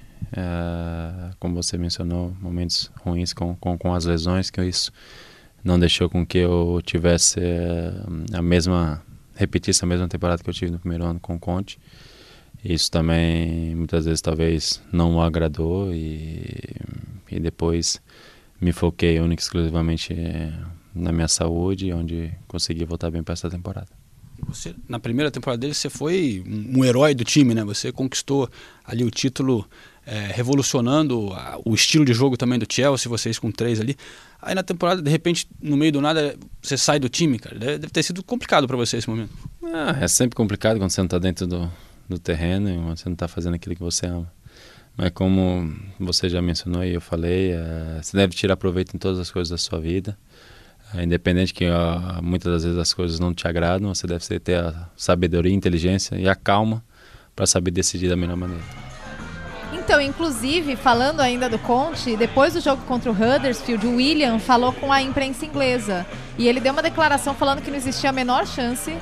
é, como você mencionou, momentos ruins com, com, com as lesões, que isso não deixou com que eu tivesse é, a mesma, repetisse a mesma temporada que eu tive no primeiro ano com o Conte. Isso também, muitas vezes, talvez não o agradou e, e depois me foquei única e exclusivamente na minha saúde, onde consegui voltar bem para essa temporada. Você, na primeira temporada dele, você foi um, um herói do time, né? Você conquistou ali o título, é, revolucionando a, o estilo de jogo também do Chelsea, vocês com três ali. Aí na temporada, de repente, no meio do nada, você sai do time, cara. Deve, deve ter sido complicado para você esse momento. Ah, é sempre complicado quando você não está dentro do, do terreno e você não está fazendo aquilo que você ama. Mas como você já mencionou e eu falei, é, você deve tirar proveito em todas as coisas da sua vida. Independente que uh, muitas das vezes as coisas não te agradam, você deve ter a sabedoria, a inteligência e a calma para saber decidir da melhor maneira. Então, inclusive, falando ainda do Conte, depois do jogo contra o Huddersfield, o Willian falou com a imprensa inglesa e ele deu uma declaração falando que não existia a menor chance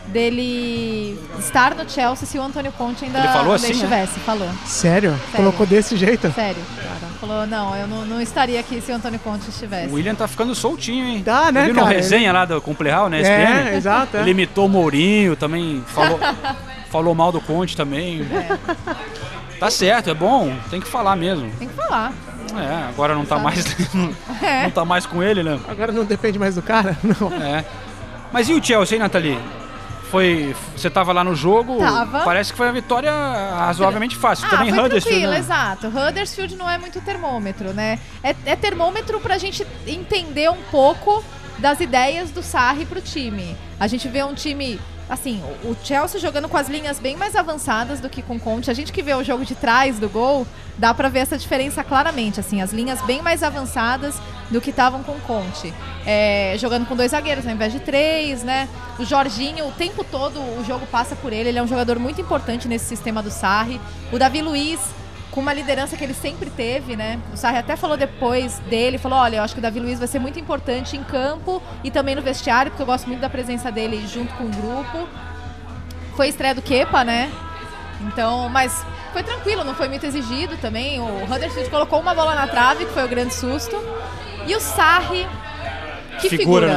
dele estar no Chelsea se o Antônio Conte ainda, ele falou ainda assim, estivesse. né? Falou. Sério? Sério? Colocou desse jeito? Sério, cara. Falou, não, eu não, não estaria aqui se o Antônio Conte estivesse. O Willian tá ficando soltinho, hein? Tá, né, Ele cara? Viu resenha ele... lá do, com o Playhall, né? É, exato. Ele imitou o Mourinho, também falou, falou mal do Conte também. É. Tá certo, é bom, tem que falar mesmo. Tem que falar. É, agora não tá, mais, não, é. não tá mais com ele, né? Agora não depende mais do cara? Não. É. Mas e o Chelsea, hein, Nathalie? Foi, você estava lá no jogo, tava. Parece que foi uma vitória razoavelmente fácil. Ah, também foi Huddersfield, tranquilo, né? Exato. Huddersfield não é muito termômetro, né? É, é termômetro pra gente entender um pouco das ideias do Sarri pro time. A gente vê um time, assim, o Chelsea jogando com as linhas bem mais avançadas do que com o Conte. A gente que vê o jogo de trás do gol, dá pra ver essa diferença claramente, assim, as linhas bem mais avançadas do que estavam com o Conte. É, jogando com dois zagueiros ao invés de três, né? O Jorginho, o tempo todo o jogo passa por ele, ele é um jogador muito importante nesse sistema do Sarri. O Davi Luiz, com uma liderança que ele sempre teve, né? O Sarri até falou depois dele, falou, olha, eu acho que o Davi Luiz vai ser muito importante em campo e também no vestiário, porque eu gosto muito da presença dele junto com o grupo. Foi a estreia do Kepa, né? Então, mas foi tranquilo, não foi muito exigido também. O Huddersfield colocou uma bola na trave, que foi o grande susto. E o Sarri, que figura. figura. Né?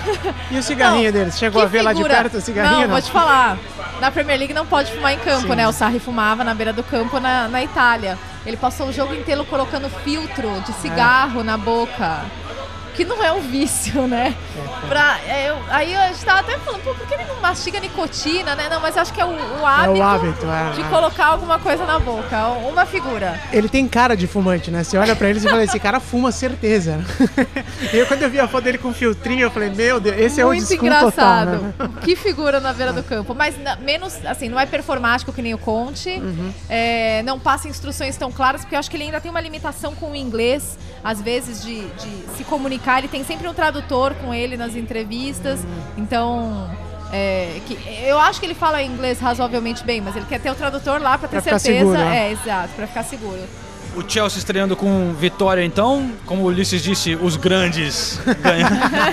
E o cigarrinho Não, dele? Você chegou a ver figura. lá de perto o cigarrinho? Não, Não, vou te falar. Na Premier League não pode fumar em campo, Sim. né? O Sarri fumava na beira do campo na, na Itália. Ele passou o jogo inteiro colocando filtro de cigarro é. na boca. Que não é um vício, né? É, pra, é, eu, aí a gente tava até falando, pô, por que ele não mastiga nicotina, né? Não, mas acho que é o, o hábito, é o hábito é, de é. colocar alguma coisa na boca. Uma figura. Ele tem cara de fumante, né? Você olha pra ele e fala, esse cara fuma certeza. Eu, quando eu vi a foto dele com filtrinho, eu falei, meu Deus, esse é o desculpa engraçado. Total, né? Que figura na beira do campo. Mas na, menos, assim, não é performático que nem o Conte. Uhum. É, não passa instruções tão claras, porque eu acho que ele ainda tem uma limitação com o inglês, às vezes, de, de se comunicar. Ele tem sempre um tradutor com ele nas entrevistas. Uhum. Então, é, que, eu acho que ele fala inglês razoavelmente bem, mas ele quer ter o tradutor lá pra ter pra certeza. Seguro, né? É, exato, pra ficar seguro. O Chelsea estreando com vitória, então, como o Ulisses disse, os grandes ganham.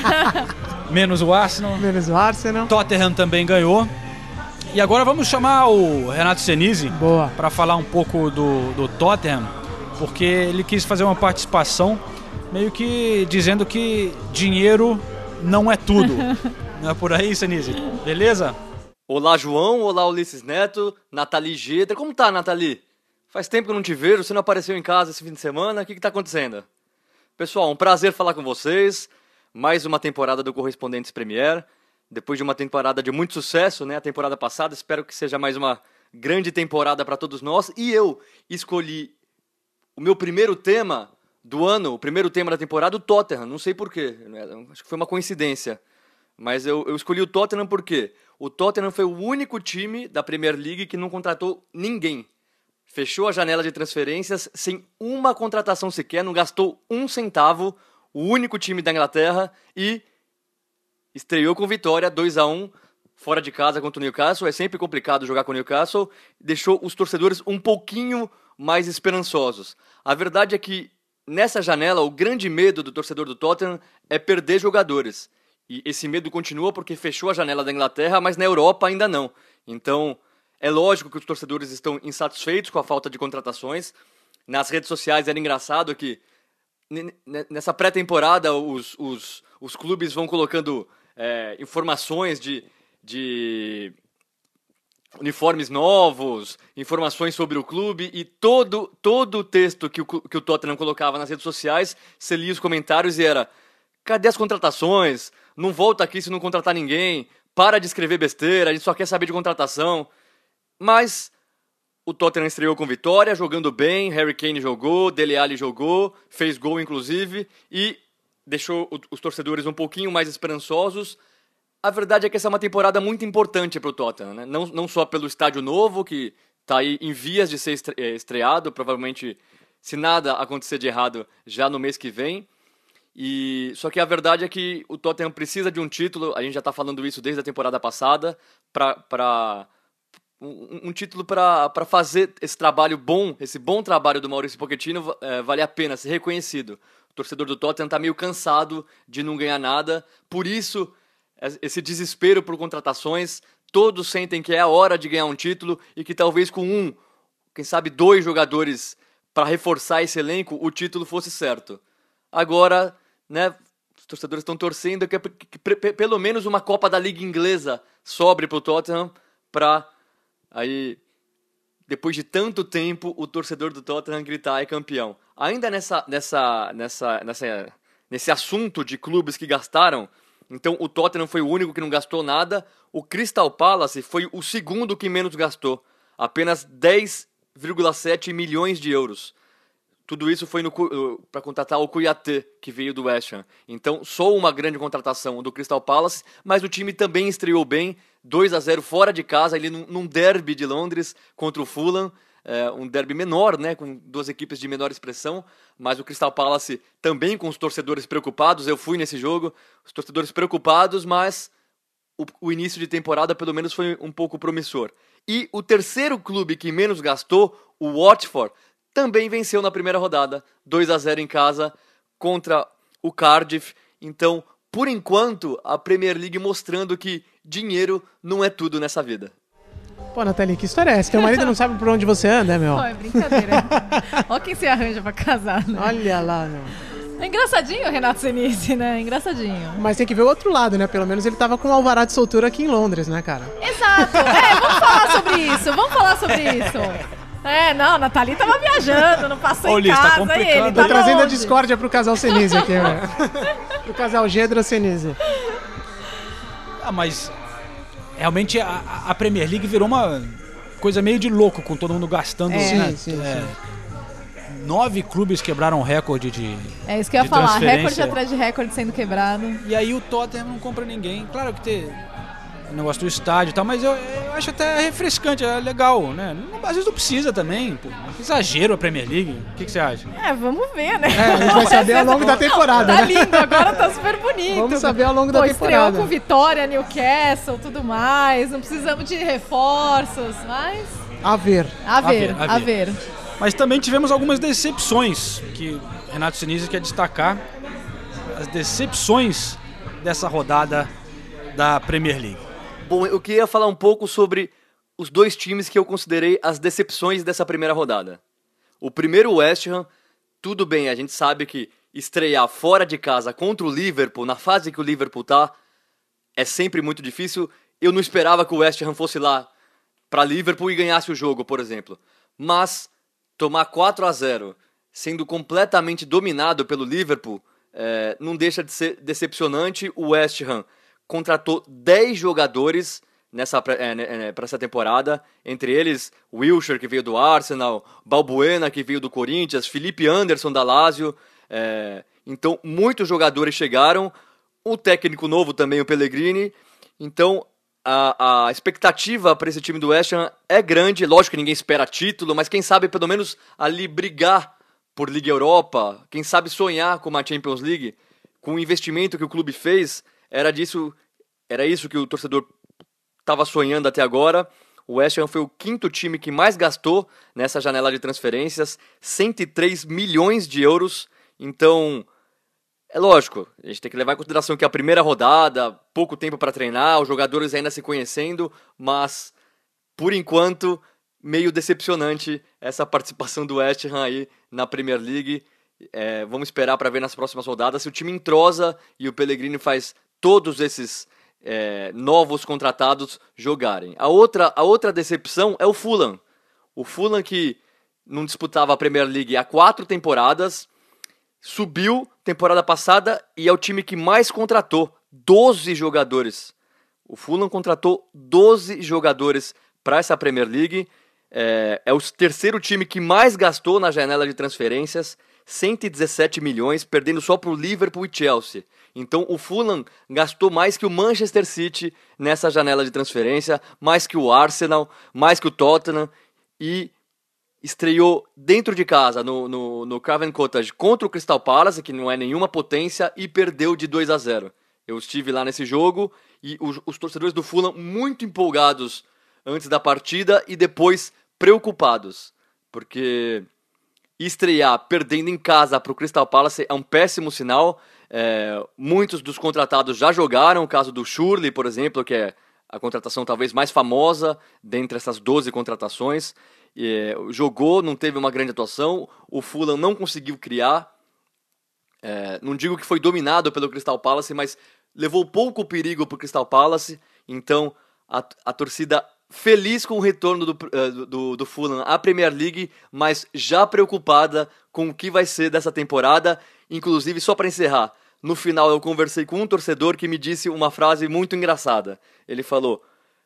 Menos o Arsenal. Menos o Arsenal. Tottenham também ganhou. E agora vamos chamar o Renato Senise para falar um pouco do, do Tottenham, porque ele quis fazer uma participação meio que dizendo que dinheiro não é tudo. Não é por aí, Senise? Beleza? Olá, João. Olá, Ulisses Neto. Nathalie Gedra. Como tá, Nathalie? Faz tempo que eu não te vejo, você não apareceu em casa esse fim de semana, o que que tá acontecendo? Pessoal, um prazer falar com vocês, mais uma temporada do Correspondentes Premier, depois de uma temporada de muito sucesso, né, a temporada passada, espero que seja mais uma grande temporada para todos nós, e eu escolhi o meu primeiro tema do ano, o primeiro tema da temporada, o Tottenham, não sei porquê, acho que foi uma coincidência, mas eu, eu escolhi o Tottenham porque o Tottenham foi o único time da Premier League que não contratou ninguém. Fechou a janela de transferências sem uma contratação sequer, não gastou um centavo, o único time da Inglaterra, e estreou com vitória dois a um fora de casa contra o Newcastle. É sempre complicado jogar com o Newcastle, deixou os torcedores um pouquinho mais esperançosos. A verdade é que nessa janela o grande medo do torcedor do Tottenham é perder jogadores. E esse medo continua porque fechou a janela da Inglaterra, mas na Europa ainda não. Então, é lógico que os torcedores estão insatisfeitos com a falta de contratações. Nas redes sociais era engraçado que nessa pré-temporada os, os, os clubes vão colocando é, informações de, de uniformes novos, informações sobre o clube, e todo, todo o texto que o, que o Tottenham colocava nas redes sociais, você lia os comentários e era: cadê as contratações? Não volta aqui se não contratar ninguém, para de escrever besteira, a gente só quer saber de contratação. Mas o Tottenham estreou com vitória, jogando bem, Harry Kane jogou, Dele Alli jogou, fez gol inclusive, e deixou os torcedores um pouquinho mais esperançosos. A verdade é que essa é uma temporada muito importante para o Tottenham, né? Não, não só pelo estádio novo, que está aí em vias de ser estreado, provavelmente, se nada acontecer de errado, já no mês que vem. E só que a verdade é que o Tottenham precisa de um título, a gente já está falando isso desde a temporada passada, para... Um, um título para fazer esse trabalho bom, esse bom trabalho do Maurício Pochettino, é, vale a pena ser reconhecido. O torcedor do Tottenham está meio cansado de não ganhar nada, por isso esse desespero por contratações. Todos sentem que é a hora de ganhar um título e que talvez com um, quem sabe dois jogadores para reforçar esse elenco, o título fosse certo. Agora, né, os torcedores estão torcendo que, que, que pelo menos uma Copa da Liga Inglesa sobre para o Tottenham, para aí, depois de tanto tempo, o torcedor do Tottenham gritar: é campeão. Ainda nessa, nessa, nessa, nessa, nesse assunto de clubes que gastaram, então o Tottenham foi o único que não gastou nada, o Crystal Palace foi o segundo que menos gastou, apenas dez vírgula sete milhões de euros. Tudo isso foi para contratar o Kouyaté, que veio do West Ham. Então, só uma grande contratação do Crystal Palace, mas o time também estreou bem, dois a zero fora de casa, ali num, num derby de Londres contra o Fulham, é, um derby menor, né, com duas equipes de menor expressão, mas o Crystal Palace também com os torcedores preocupados. Eu fui nesse jogo, os torcedores preocupados, mas o, o início de temporada pelo menos foi um pouco promissor. E o terceiro clube que menos gastou, o Watford, também venceu na primeira rodada, dois a zero em casa contra o Cardiff. Então, por enquanto, a Premier League mostrando que dinheiro não é tudo nessa vida. Pô, Nathalie, que história é essa? Teu marido não sabe por onde você anda, meu? Pô, é brincadeira. Olha quem se arranja pra casar, né? Olha lá, meu. É engraçadinho o Renato Senise, né? Engraçadinho. Mas tem que ver o outro lado, né? Pelo menos ele tava com um alvará de soltura aqui em Londres, né, cara? Exato. É, vamos falar sobre isso. Vamos falar sobre isso. É, não, a Nathalie tava viajando, não passou Ô, em Liz, tá casa. complicando. Aí ele Tô tá trazendo longe. a discórdia pro casal Senise aqui, né? Pro casal Gedra Senise. Ah, mas realmente a, a Premier League virou uma coisa meio de louco, com todo mundo gastando, É. né? Sim, sim, É, nove clubes quebraram recorde de É isso que eu ia de falar, transferência. recorde atrás de recorde sendo quebrado. E aí o Tottenham não compra ninguém. Claro que tem o negócio do estádio e tal, mas eu, eu acho até refrescante, é legal, né? Não- Às vezes não precisa também, pô. Exagero a Premier League. O que, que você acha? É, vamos ver, né? É, a gente vai saber ao longo da temporada, Tá né? lindo, agora tá super bonito. Vamos saber ao longo da Pô, temporada. estreou com Vitória, Newcastle, tudo mais. Não precisamos de reforços, mas... A ver. A ver, A ver, a a ver. Mas também tivemos algumas decepções que Renato Senise quer destacar. As decepções dessa rodada da Premier League. Bom, eu queria falar um pouco sobre os dois times que eu considerei as decepções dessa primeira rodada. O primeiro, o West Ham, tudo bem, a gente sabe que estrear fora de casa contra o Liverpool, na fase que o Liverpool tá, é sempre muito difícil. Eu não esperava que o West Ham fosse lá para Liverpool e ganhasse o jogo, por exemplo. Mas tomar quatro a zero, sendo completamente dominado pelo Liverpool, é, não deixa de ser decepcionante. O West Ham contratou dez jogadores nessa é, é, para essa temporada, entre eles Wilshere, que veio do Arsenal, Balbuena, que veio do Corinthians, Felipe Anderson, da Lazio. É, então, muitos jogadores chegaram, o técnico novo também, o Pellegrini. Então, a, a expectativa para esse time do West Ham é grande. Lógico que ninguém espera título, mas quem sabe pelo menos ali brigar por Liga Europa, quem sabe sonhar com uma Champions League, com o investimento que o clube fez, era disso, era isso que o torcedor estava sonhando até agora. O West Ham foi o quinto time que mais gastou nessa janela de transferências, cento e três milhões de euros. Então, é lógico, a gente tem que levar em consideração que é a primeira rodada, pouco tempo para treinar, os jogadores ainda se conhecendo, mas, por enquanto, meio decepcionante essa participação do West Ham aí na Premier League. É, vamos esperar para ver nas próximas rodadas se o time entrosa e o Pellegrini faz todos esses é, novos contratados jogarem. A outra, a outra decepção é o Fulham. O Fulham, que não disputava a Premier League há quatro temporadas, subiu temporada passada e é o time que mais contratou, doze jogadores. O Fulham contratou doze jogadores para essa Premier League. É, é o terceiro time que mais gastou na janela de transferências, cento e dezessete milhões, perdendo só para o Liverpool e Chelsea. Então o Fulham gastou mais que o Manchester City nessa janela de transferência, mais que o Arsenal, mais que o Tottenham, e estreou dentro de casa no, no, no Craven Cottage contra o Crystal Palace, que não é nenhuma potência, e perdeu de dois a zero. Eu estive lá nesse jogo e os, os torcedores do Fulham muito empolgados antes da partida e depois preocupados, porque estrear perdendo em casa para o Crystal Palace é um péssimo sinal. É, muitos dos contratados já jogaram, o caso do Shurley, por exemplo, que é a contratação talvez mais famosa dentre essas doze contratações. É, jogou, não teve uma grande atuação, o Fulham não conseguiu criar. É, não digo que foi dominado pelo Crystal Palace, mas levou pouco perigo para o Crystal Palace. Então a, a torcida feliz com o retorno do, do, do Fulham à Premier League, mas já preocupada com o que vai ser dessa temporada. Inclusive, só para encerrar, no final eu conversei com um torcedor que me disse uma frase muito engraçada. Ele falou: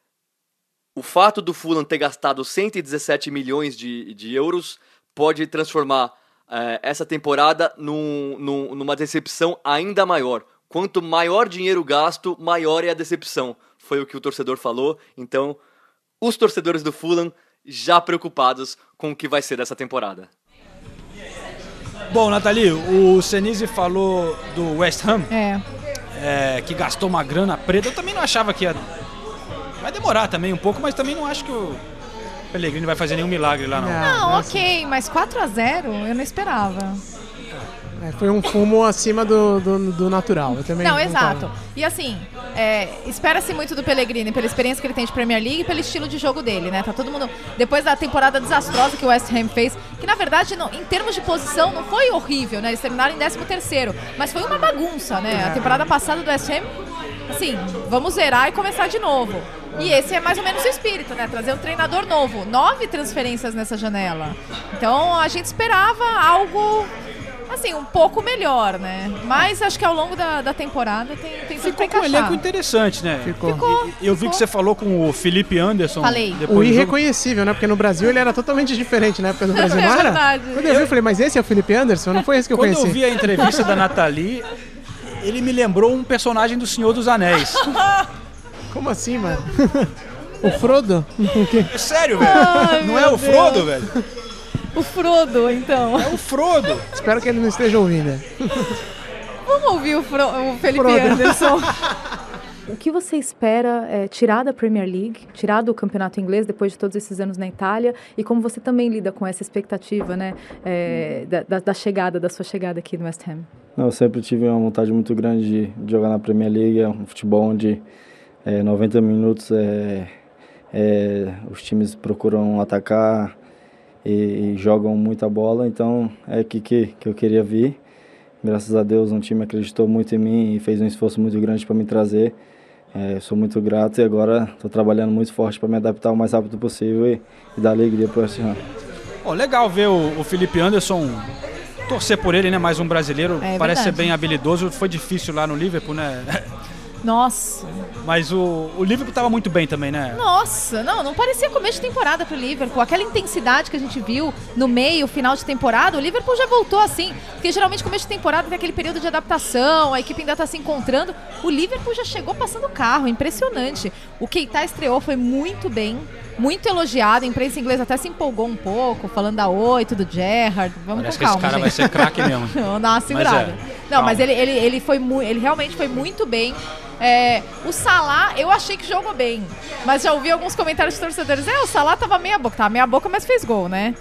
o fato do Fulham ter gastado cento e dezessete milhões de, de euros pode transformar é, essa temporada num, num, numa decepção ainda maior. Quanto maior dinheiro gasto, maior é a decepção. Foi o que o torcedor falou. Então, os torcedores do Fulham já preocupados com o que vai ser dessa temporada. Bom, Nathalie, o Senise falou do West Ham, É. é, que gastou uma grana preta. Eu também não achava que ia... Vai demorar também um pouco, mas também não acho que o Pellegrini vai fazer nenhum milagre lá, não. Não, ok, mas quatro a zero eu não esperava. É, foi um fumo acima do, do, do natural. Eu também Não, concordo. exato. E assim, é, espera-se muito do Pellegrini pela experiência que ele tem de Premier League e pelo estilo de jogo dele, né? Tá todo mundo... Depois da temporada desastrosa que o West Ham fez, que na verdade, não, em termos de posição, não foi horrível, né? Eles terminaram em décimo terceiro, mas foi uma bagunça, né? A temporada passada do West Ham, assim, vamos zerar e começar de novo. E esse é mais ou menos o espírito, né? Trazer um treinador novo. Nove transferências nessa janela. Então, a gente esperava algo... assim, um pouco melhor, né? Mas acho que ao longo da, da temporada tem, tem tudo pra Ficou com um encaixar. elenco interessante, né? Ficou. Ficou, E eu vi que você falou com o Felipe Anderson. Falei. depois O do jogo. irreconhecível, né? Porque no Brasil ele era totalmente diferente na época do Brasil, não É era? verdade. Quando eu vi, eu falei, mas esse é o Felipe Anderson? Não foi esse que eu Quando conheci. eu vi a entrevista da Nathalie, ele me lembrou um personagem do Senhor dos Anéis. Como assim, mano? O Frodo? O quê? É sério, velho? Ai, Não meu é o Frodo, Deus. velho? O Frodo, então. É o Frodo. Espero que ele não esteja ouvindo. Vamos ouvir o, Fro o Felipe Frodo. Anderson. O que você espera é, tirar da Premier League, tirar do campeonato inglês depois de todos esses anos na Itália, e como você também lida com essa expectativa, né, é, da, da, da chegada, da sua chegada aqui no West Ham? Não, eu sempre tive uma vontade muito grande de, de jogar na Premier League, é um futebol onde é, noventa minutos é, é, os times procuram atacar e, e jogam muita bola, então é aqui que, que eu queria vir. Graças a Deus um time acreditou muito em mim e fez um esforço muito grande para me trazer. É, sou muito grato e agora estou trabalhando muito forte para me adaptar o mais rápido possível e, e dar alegria para esse ano. Oh, legal ver o, o Felipe Anderson, torcer por ele, né? Mais um brasileiro, É parece ser verdade. bem habilidoso. Foi difícil lá no Liverpool, né? Nossa. Mas o, o Liverpool estava muito bem também, né? Nossa, não, não parecia começo de temporada pro Liverpool. Aquela intensidade que a gente viu no meio, final de temporada, o Liverpool já voltou assim. Porque geralmente começo de temporada tem aquele período de adaptação, a equipe ainda tá se encontrando. O Liverpool já chegou passando carro, impressionante. O Keita estreou, foi muito bem, muito elogiado. A imprensa inglesa até se empolgou um pouco, falando da oito, do Gerrard. Vamos Parece com que calma, esse cara gente. vai ser craque mesmo. Vamos dar uma segurada. Mas é, Não, calma. mas ele, ele, ele, foi mu- ele realmente foi muito bem. É, o Salah, eu achei que jogou bem. Mas já ouvi alguns comentários de torcedores. É, o Salah tava meia boca. Tava meia boca, mas fez gol, né?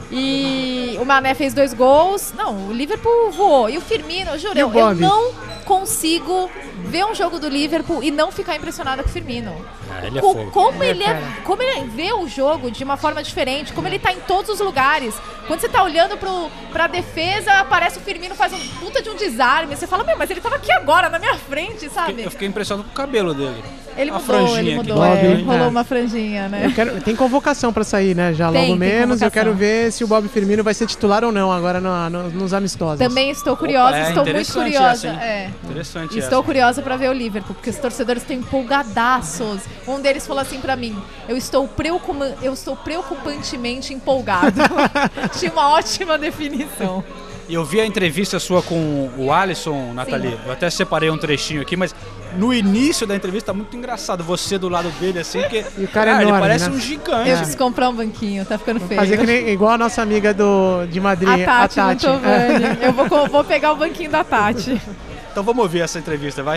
E o Mané fez dois gols. Não, o Liverpool voou. E o Firmino, eu juro, E o eu, eu Bobby? não consigo ver um jogo do Liverpool e não ficar impressionada com o Firmino. Ah, ele é Co- fogo. como É, ele é, cara. como ele vê o jogo de uma forma diferente, como ele tá em todos os lugares. Quando você tá olhando pro, pra defesa, aparece o Firmino, faz um puta de um desarme. Você fala, meu, mas ele tava aqui agora, na minha frente, sabe? Eu fiquei impressionado com o cabelo dele. Ele Uma mudou, franjinha ele aqui mudou, do é, lado, hein? rolou É. uma franjinha, né? Eu quero, tem convocação pra sair, né? Já Tem, logo tem menos. Eu convocação. quero ver se o Bob Firmino vai ser titular ou não agora no- no- nos amistosos. Também estou curiosa, Opa, é estou muito interessante curiosa. essa, hein? é. Interessante Estou essa. curiosa pra ver o Liverpool, porque os torcedores estão empolgadaços. Um deles falou assim pra mim: eu estou, preocupa- eu estou preocupantemente empolgado. Tinha uma ótima definição. E eu vi a entrevista sua com o Alisson, Nathalie. Sim. Eu até separei um trechinho aqui, mas no início da entrevista tá muito engraçado você do lado dele, assim, porque E o cara é ah, ele enorme, parece né? um gigante. Eu preciso comprar um banquinho, tá ficando feio. Fazer que nem, igual a nossa amiga do, de Madrid, A Tati, a Tati. Mantovani. Eu vou, co- vou pegar o banquinho da Tati. Então vamos ouvir essa entrevista, vai?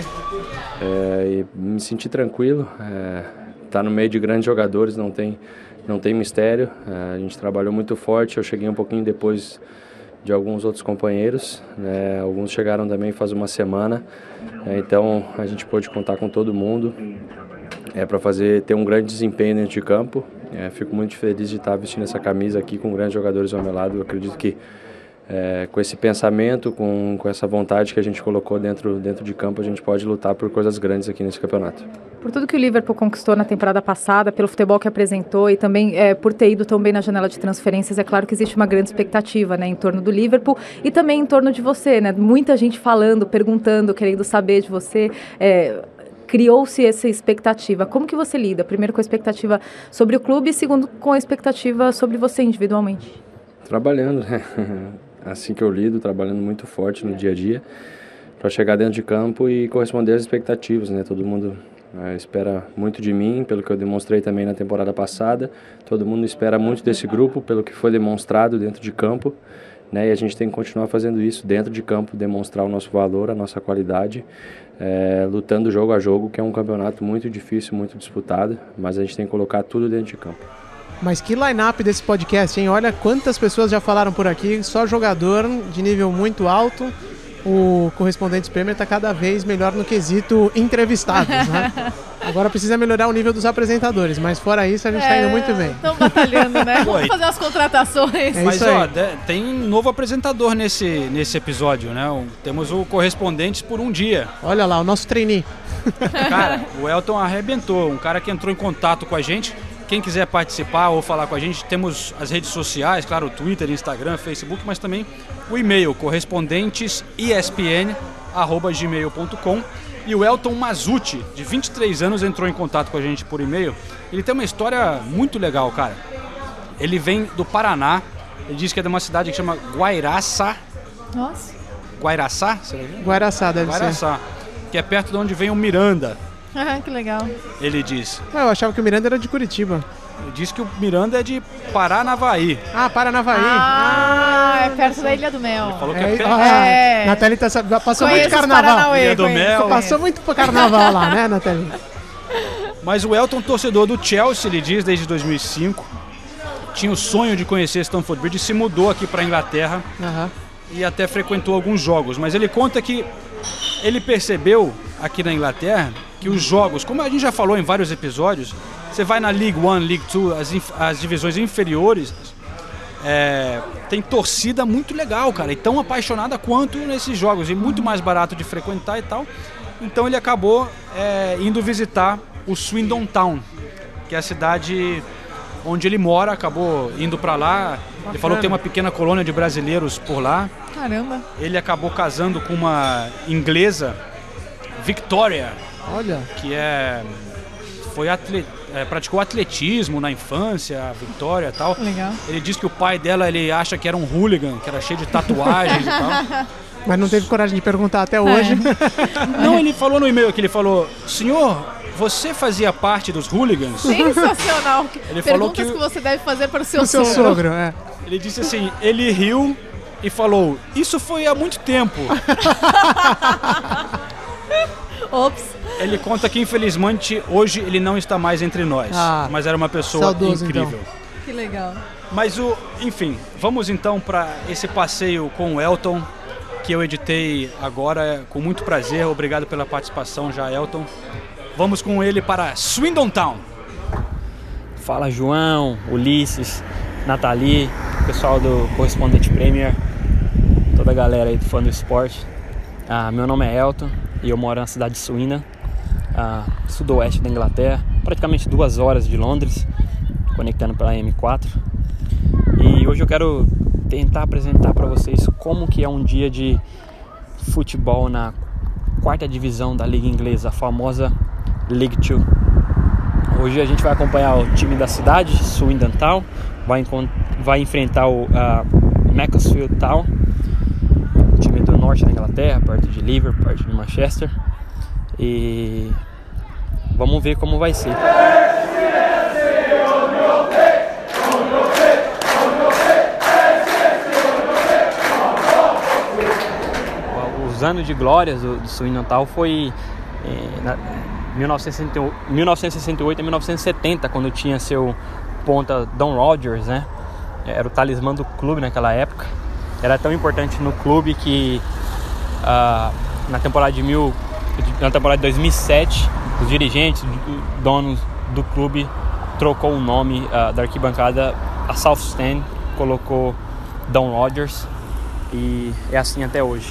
É, e me senti tranquilo, é, tá no meio de grandes jogadores, não tem, não tem mistério, é, a gente trabalhou muito forte, eu cheguei um pouquinho depois de alguns outros companheiros, né, alguns chegaram também faz uma semana, é, então a gente pôde contar com todo mundo é, para fazer, ter um grande desempenho dentro de campo, é, fico muito feliz de estar vestindo essa camisa aqui com grandes jogadores ao meu lado, eu acredito que É, com esse pensamento, com, com essa vontade que a gente colocou dentro, dentro de campo, a gente pode lutar por coisas grandes aqui nesse campeonato. Por tudo que o Liverpool conquistou na temporada passada, pelo futebol que apresentou e também é, por ter ido tão bem na janela de transferências, é claro que existe uma grande expectativa, né, em torno do Liverpool e também em torno de você, né? Muita gente falando, perguntando, querendo saber de você. É, criou-se essa expectativa. Como que você lida? Primeiro com a expectativa sobre o clube e segundo com a expectativa sobre você individualmente. Trabalhando, né? Assim que eu lido, trabalhando muito forte no dia a dia para chegar dentro de campo e corresponder às expectativas, né? Todo mundo é, espera muito de mim, pelo que eu demonstrei também na temporada passada. Todo mundo espera muito desse grupo, pelo que foi demonstrado dentro de campo, né? E a gente tem que continuar fazendo isso dentro de campo, demonstrar o nosso valor, a nossa qualidade, é, lutando jogo a jogo, que é um campeonato muito difícil, muito disputado, mas a gente tem que colocar tudo dentro de campo. Mas que line-up desse podcast, hein? Olha quantas pessoas já falaram por aqui, só jogador de nível muito alto. O Correspondentes Premier está cada vez melhor no quesito entrevistados, né? Agora precisa melhorar o nível dos apresentadores, mas fora isso a gente está É, indo muito bem. Estamos batalhando, né? Vamos fazer as contratações. É Mas isso ó, aí. de- tem um novo apresentador nesse, nesse episódio, né? O- temos o Correspondentes por um dia. Olha lá, o nosso trainee. Cara, o Elton arrebentou, um cara que entrou em contato com a gente. Quem quiser participar ou falar com a gente, temos as redes sociais, claro, o Twitter, Instagram, Facebook, mas também o e-mail, correspondentesespn arroba gmail ponto com. E o Elton Mazzucci, de vinte e três anos, entrou em contato com a gente por e-mail. Ele tem uma história muito legal, cara. Ele vem do Paraná, ele diz que é de uma cidade que chama Guairaçá. Nossa. Guairaçá? Você vai ver? Guaraçá deve ser. Guaraçá, que é perto de onde vem o Miranda, Ah, que legal. ele diz. Ah, eu achava que o Miranda era de Curitiba. Ele diz que o Miranda é de Paranavaí. Ah, Paranavaí. Ah, é perto da Ilha do Mel. Falou que É, é perto. ah, É. Natália tá, sab- passou Conheço muito os carnaval. Paranauê, Ilha do conheço, Mel. conheço. Passou muito pro carnaval lá, né, Natália? Mas o Elton, torcedor do Chelsea, ele diz, desde dois mil e cinco, tinha o sonho de conhecer Stamford Bridge e se mudou aqui para a Inglaterra Aham. e até frequentou alguns jogos. Mas ele conta que ele percebeu aqui na Inglaterra que os jogos, como a gente já falou em vários episódios, você vai na League One, League Two, as, inf- as divisões inferiores, é, tem torcida muito legal, cara, e tão apaixonada quanto nesses jogos, e muito mais barato de frequentar e tal. Então ele acabou é, indo visitar o Swindon Town, que é a cidade onde ele mora, acabou indo pra lá. Ele falou que tem uma pequena colônia de brasileiros por lá. Caramba. Ele acabou casando com uma inglesa, Victoria, Olha. que é foi atle, é, praticou atletismo na infância, a Victoria e tal. Legal. Ele diz que o pai dela, ele acha que era um hooligan, que era cheio de tatuagens e tal. Mas não teve coragem de perguntar até hoje. Não, ele falou no e-mail que ele falou: senhor, você fazia parte dos hooligans? Sensacional. Ele falou Perguntas que que... você deve fazer para o seu O seu sogro. sogro, é. Ele disse assim, ele riu e falou: isso foi há muito tempo. Ops. Ele conta que infelizmente hoje ele não está mais entre nós, Ah, mas era uma pessoa saudoso, incrível. então. Que legal. Mas o, enfim, vamos então para esse passeio com o Elton, que eu editei agora com muito prazer. Obrigado pela participação já, Elton. Vamos com ele para Swindon Town. Fala, João, Ulisses, Nathalie, pessoal do Correspondente Premier, toda a galera aí do fã do esporte. Ah, meu nome é Elton e eu moro na cidade de Swindon, ah, sudoeste da Inglaterra, praticamente duas horas de Londres, conectando pela M quatro. E hoje eu quero tentar apresentar para vocês como que é um dia de futebol na quarta divisão da Liga Inglesa, a famosa League Two. Hoje a gente vai acompanhar o time da cidade, Swindon Town, vai, vai enfrentar o uh, Macclesfield Town, time do norte da Inglaterra, perto de Liverpool, perto de Manchester, e vamos ver como vai ser. Os anos de glórias do, do Swindon Town foi eh, na, mil novecentos e sessenta e oito a mil novecentos e setenta, quando tinha seu ponta Don Rodgers, né? Era o talismã do clube naquela época. Era tão importante no clube que uh, na temporada de mil, na temporada de dois mil e sete, os dirigentes, donos do clube, trocou o nome uh, da arquibancada a South Stand, colocou Don Rodgers, e é assim até hoje.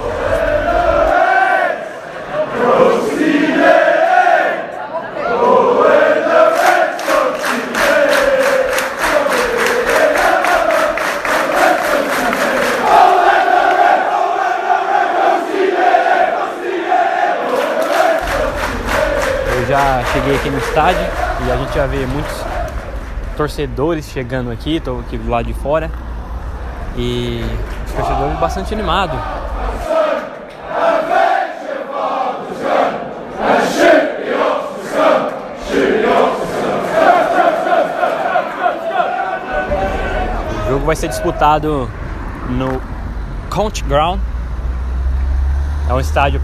Eu já cheguei aqui no estádio e a gente já vê muitos torcedores chegando aqui, estou aqui do lado de fora, e os torcedores bastante animados. O jogo vai ser disputado no Country Ground. É um estádio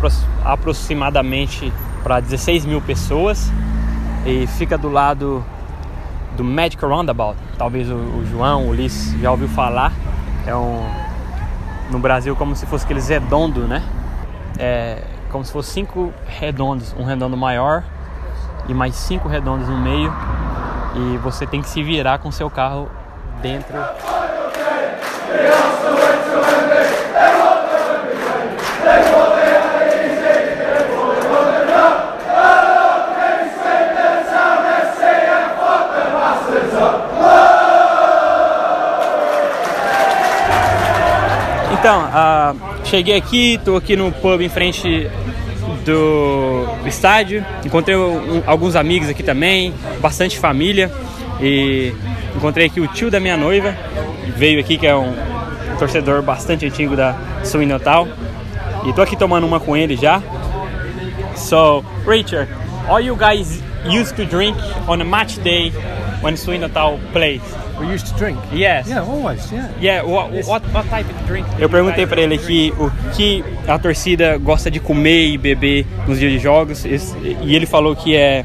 aproximadamente para dezesseis mil pessoas e fica do lado do Magic Roundabout. Talvez o, o João, o Ulisses já ouviu falar. É um, no Brasil, como se fosse aqueles redondos, né? É como se fosse cinco redondos, um redondo maior e mais cinco redondos no meio, e você tem que se virar com seu carro dentro. Então, uh, cheguei aqui, tô aqui no pub em frente do estádio, encontrei um, alguns amigos aqui também, bastante família, e encontrei aqui o tio da minha noiva, veio aqui, que é um torcedor bastante antigo da Swindon, e tô aqui tomando uma com ele já. So, Richard, all you guys used to drink on a match day when Swindon plays? We used to drink? Yes. Yeah, always, yeah. Yeah, what, what, what type of drink? Eu perguntei para ele aqui o que a torcida gosta de comer e beber nos dias de jogos, e ele falou que é,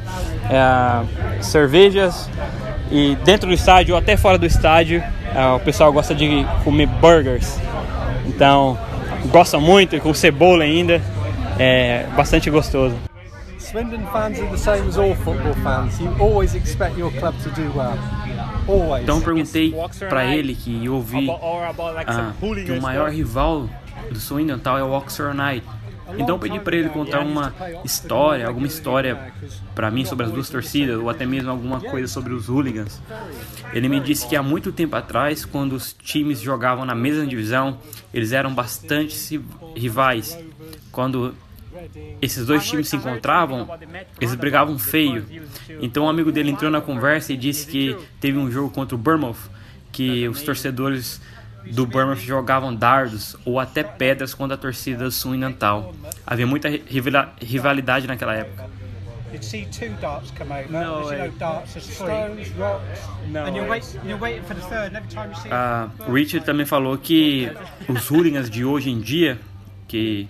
é cervejas, e dentro do estádio ou até fora do estádio é, o pessoal gosta de comer burgers. Então, gosta muito, com cebola ainda, é bastante gostoso. Swindon fans are the same as all football fans. You always expect your club to do well. Always. Então eu perguntei para ele que eu ouvi ah, que o maior rival do Swindon é o Oxford United. Então eu pedi para ele contar uma história, alguma história para mim sobre as duas torcidas, ou até mesmo alguma coisa sobre os hooligans. Ele me disse que há muito tempo atrás, quando os times jogavam na mesma divisão, eles eram bastante rivais. Quando esses dois times se encontravam, eles brigavam feio. Então um amigo dele entrou na conversa e disse que teve um jogo contra o Bournemouth, que os torcedores do Bournemouth jogavam dardos ou até pedras contra a torcida do Swindon Town. Havia muita rivalidade naquela época. You'd see two darts come out. No, you know, darts are stones, rocks, no, and you're, wait, you're waiting for the third. And every time you see. Uh, Richard também falou que os hooligans de hoje em dia, que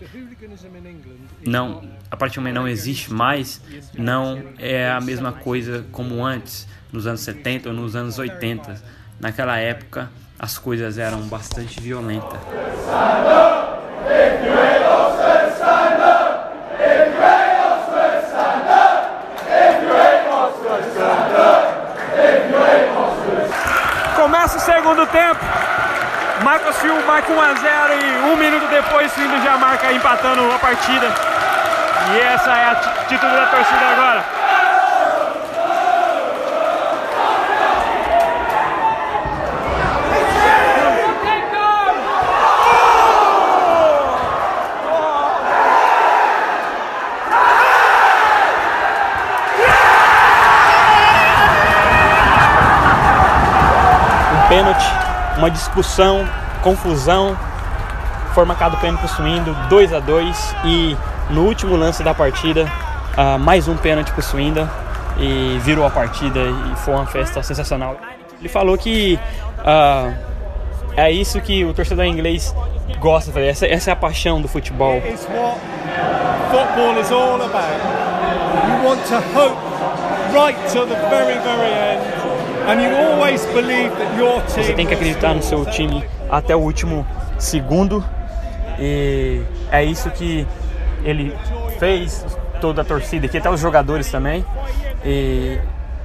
não, a partir do momento não existe mais, não é a mesma coisa como antes, nos anos setenta ou nos anos oitenta. Naquela época, as coisas eram bastante violentas. Começa o segundo tempo, Macclesfield marca um a zero e um minuto depois o Swindon já marca empatando a partida. E essa é a atitude da torcida agora. Pênalti, uma discussão, confusão, foi marcado pênalti para o Swindon, dois a dois, e no último lance da partida, uh, mais um pênalti para o Swindon, e virou a partida e foi uma festa sensacional. Ele falou que uh, é isso que o torcedor inglês gosta de fazer, essa, essa é a paixão do futebol. It's what football is all about. You want to hope right till the very, very end. And you always believe that your team. Você tem que acreditar no seu time até o último segundo, e é isso que ele fez, toda a torcida aqui, até os jogadores também. E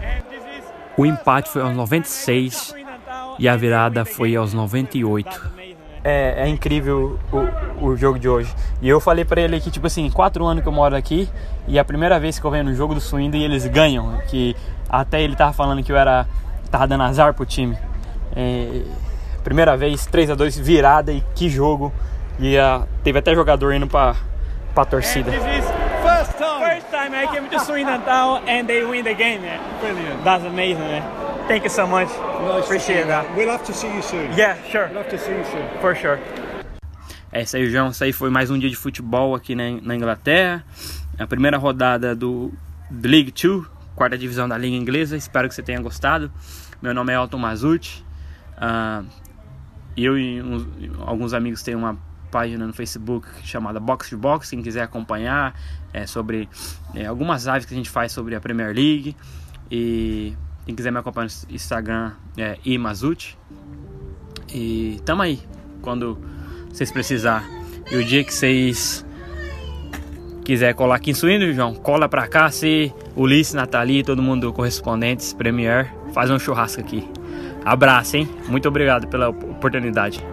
o empate foi aos noventa e seis e a virada foi aos noventa e oito. É, é incrível o, o jogo de hoje. E eu falei pra ele que, tipo assim, quatro anos que eu moro aqui e é a primeira vez que eu venho no jogo do Swindon e eles ganham. Que até ele tava falando que eu era tava dando azar pro time. É, primeira vez, três a dois, virada, e que jogo. E uh, teve até jogador indo pra, pra torcida. First time. First time I came to Swindon Town and they win the game, man. Brilliant. That's amazing, man. Thank you so much. Nice Appreciate that. We'll have to see you soon. Yeah, sure. We'll have to see you soon. For sure. É isso aí, João. Isso aí foi mais um dia de futebol aqui na, na Inglaterra. A primeira rodada do, do League dois, quarta divisão da Liga Inglesa. Espero que você tenha gostado. Meu nome é Elton Mazzucci. Uh, eu e uns, alguns amigos têm uma página no Facebook chamada Box to Box. Quem quiser acompanhar é sobre é, algumas lives que a gente faz sobre a Premier League. E Quem quiser me acompanhar no Instagram é imazuti. E tamo aí, quando vocês precisar. E o dia que vocês quiser colar aqui em Swindon, João, cola pra cá. Se Ulisses, Nathalie, todo mundo correspondentes, Premier, faz um churrasco aqui. Abraço, hein? Muito obrigado pela oportunidade.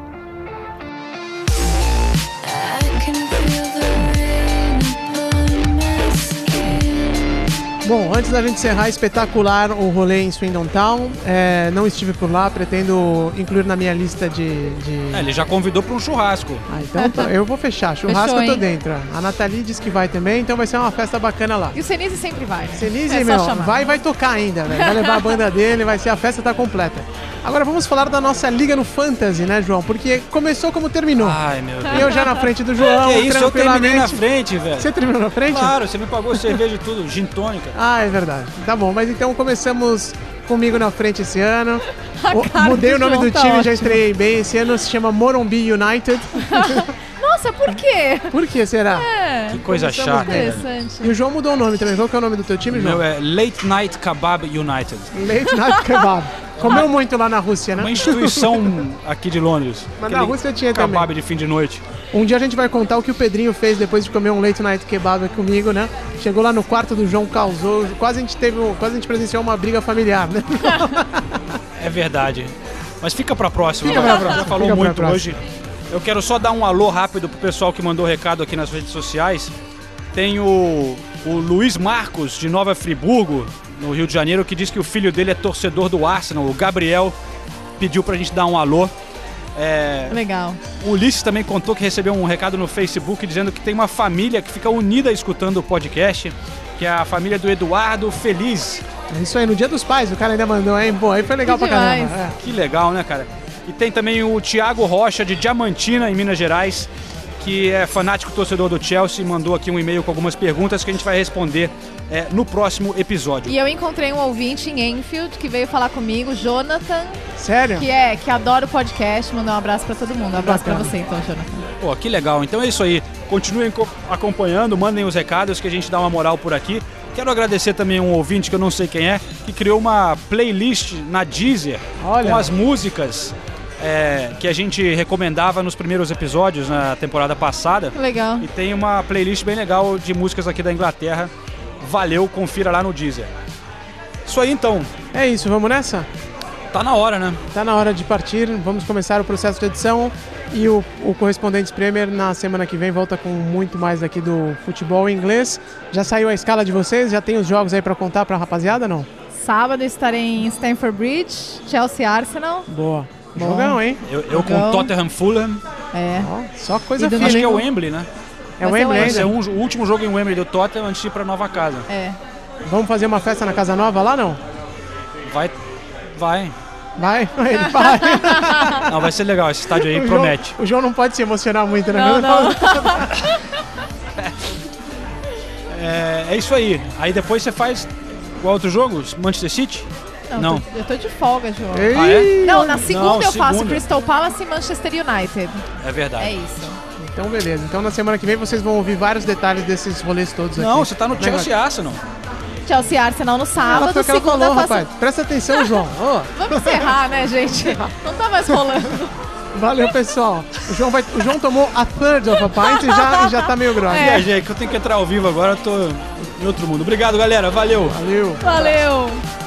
Bom, antes da gente encerrar, espetacular o rolê em Swindon Town. É, não estive por lá, pretendo incluir na minha lista de... de... É, ele já convidou para um churrasco. Ah, então tá, eu vou fechar. Churrasco Fechou, eu tô dentro. A Nathalie disse que vai também, então vai ser uma festa bacana lá. E o Senise sempre vai. Senise, é meu, chamar. vai vai tocar ainda, velho. Vai levar a banda dele, vai ser a festa tá completa. Agora vamos falar da nossa liga no Fantasy, né, João? Porque começou como terminou. Ai, meu Deus. Eu já na frente do João, Que isso, eu terminei tranquilamente. na frente, velho. Você terminou na frente? Claro, você me pagou cerveja e tudo, gin tônica. Ah, é verdade. Tá bom, mas então começamos comigo na frente esse ano. A O- cara Mudei do o nome João do tá time, já ótima. estreiei bem. Esse ano se chama Morumbi United. Nossa, por quê? Por que será? É. Que coisa Começamos chata. bem. Interessante. E o João mudou o nome também. Qual que é o nome do teu time, O João? meu é Late Night Kebab United. Late Night Kebab. Comeu muito lá na Rússia, né? Uma instituição aqui de Londres. Mas na Aquele Rússia tinha kebab também. de fim de noite. Um dia a gente vai contar o que o Pedrinho fez depois de comer um Late Night Kebab comigo, né? Chegou lá no quarto do João, causou. Quase a gente teve. um- Quase a gente presenciou uma briga familiar, né? É verdade. Mas fica pra próxima. Fica vai. pra próxima, Já falou fica pra muito próxima. hoje. Eu quero só dar um alô rápido pro pessoal que mandou recado aqui nas redes sociais. Tem o, o Luiz Marcos, de Nova Friburgo, no Rio de Janeiro, que diz que o filho dele é torcedor do Arsenal. O Gabriel pediu pra gente dar um alô. É, Legal. o Ulisses também contou que recebeu um recado no Facebook dizendo que tem uma família que fica unida escutando o podcast, que é a família do Eduardo Feliz. É isso aí, no Dia dos Pais, o cara ainda mandou, hein? Pô, aí foi legal Que pra caramba. demais. É. Que legal, né, cara? E tem também o Thiago Rocha, de Diamantina, em Minas Gerais, que é fanático torcedor do Chelsea, mandou aqui um e-mail com algumas perguntas que a gente vai responder é, no próximo episódio. E eu encontrei um ouvinte em Enfield que veio falar comigo, Jonathan, Sério? que é que adora o podcast. Mandou um abraço pra todo mundo. Um abraço pra Bacana. você, então, Jonathan. Pô, que legal. Então é isso aí. Continuem co- acompanhando, mandem os recados que a gente dá uma moral por aqui. Quero agradecer também um ouvinte que eu não sei quem é, que criou uma playlist na Deezer Olha. com as músicas é, que a gente recomendava nos primeiros episódios na temporada passada. Legal. E tem uma playlist bem legal de músicas aqui da Inglaterra. Valeu, confira lá no Deezer. Isso aí então. É isso, vamos nessa? Tá na hora, né? Tá na hora de partir, vamos começar o processo de edição e o, o Correspondentes Premier na semana que vem volta com muito mais aqui do futebol inglês. Já saiu a escala de vocês? Já tem os jogos aí pra contar pra rapaziada, não? Sábado estarei em Stamford Bridge, Chelsea Arsenal. Boa. Bom. Jogão, hein? Eu, eu com Jogão. Tottenham Fulham. É. Ó, só coisa E do fina, Acho que é hein? o Wembley, né? É o Vai ser o Wembley Vai ser ainda. um- o último jogo em Wembley do Tottenham antes de ir pra nova casa. É. Vamos fazer uma festa na Casa Nova lá, não? Vai. Vai. Vai? Ele vai. Não, vai ser legal. Esse estádio aí O promete. João, o João não pode se emocionar muito, né? Não, não. É, é isso aí. Aí depois você faz qual outro jogo? Manchester City? Não, Não. Eu, tô, eu tô de folga, João. Ei, Ah, é? Não, na segunda Não, eu faço segunda. Crystal Palace e Manchester United. É verdade. É isso. Então, beleza. Então, na semana que vem, vocês vão ouvir vários detalhes desses rolês todos aqui. Não, você tá no Negócio. Chelsea Arsenal. Chelsea Arsenal no Ela sábado, foi o que ela segunda falou, eu faço... rapaz. Presta atenção, João. Ô, Vamos encerrar, né, gente? Não tá mais rolando. valeu, pessoal. O João, vai, o João tomou a third of a pint e já, e já tá meio grosso. É. E gente, que eu tenho que entrar ao vivo agora, eu tô em outro mundo. Obrigado, galera. Valeu. Valeu. Valeu.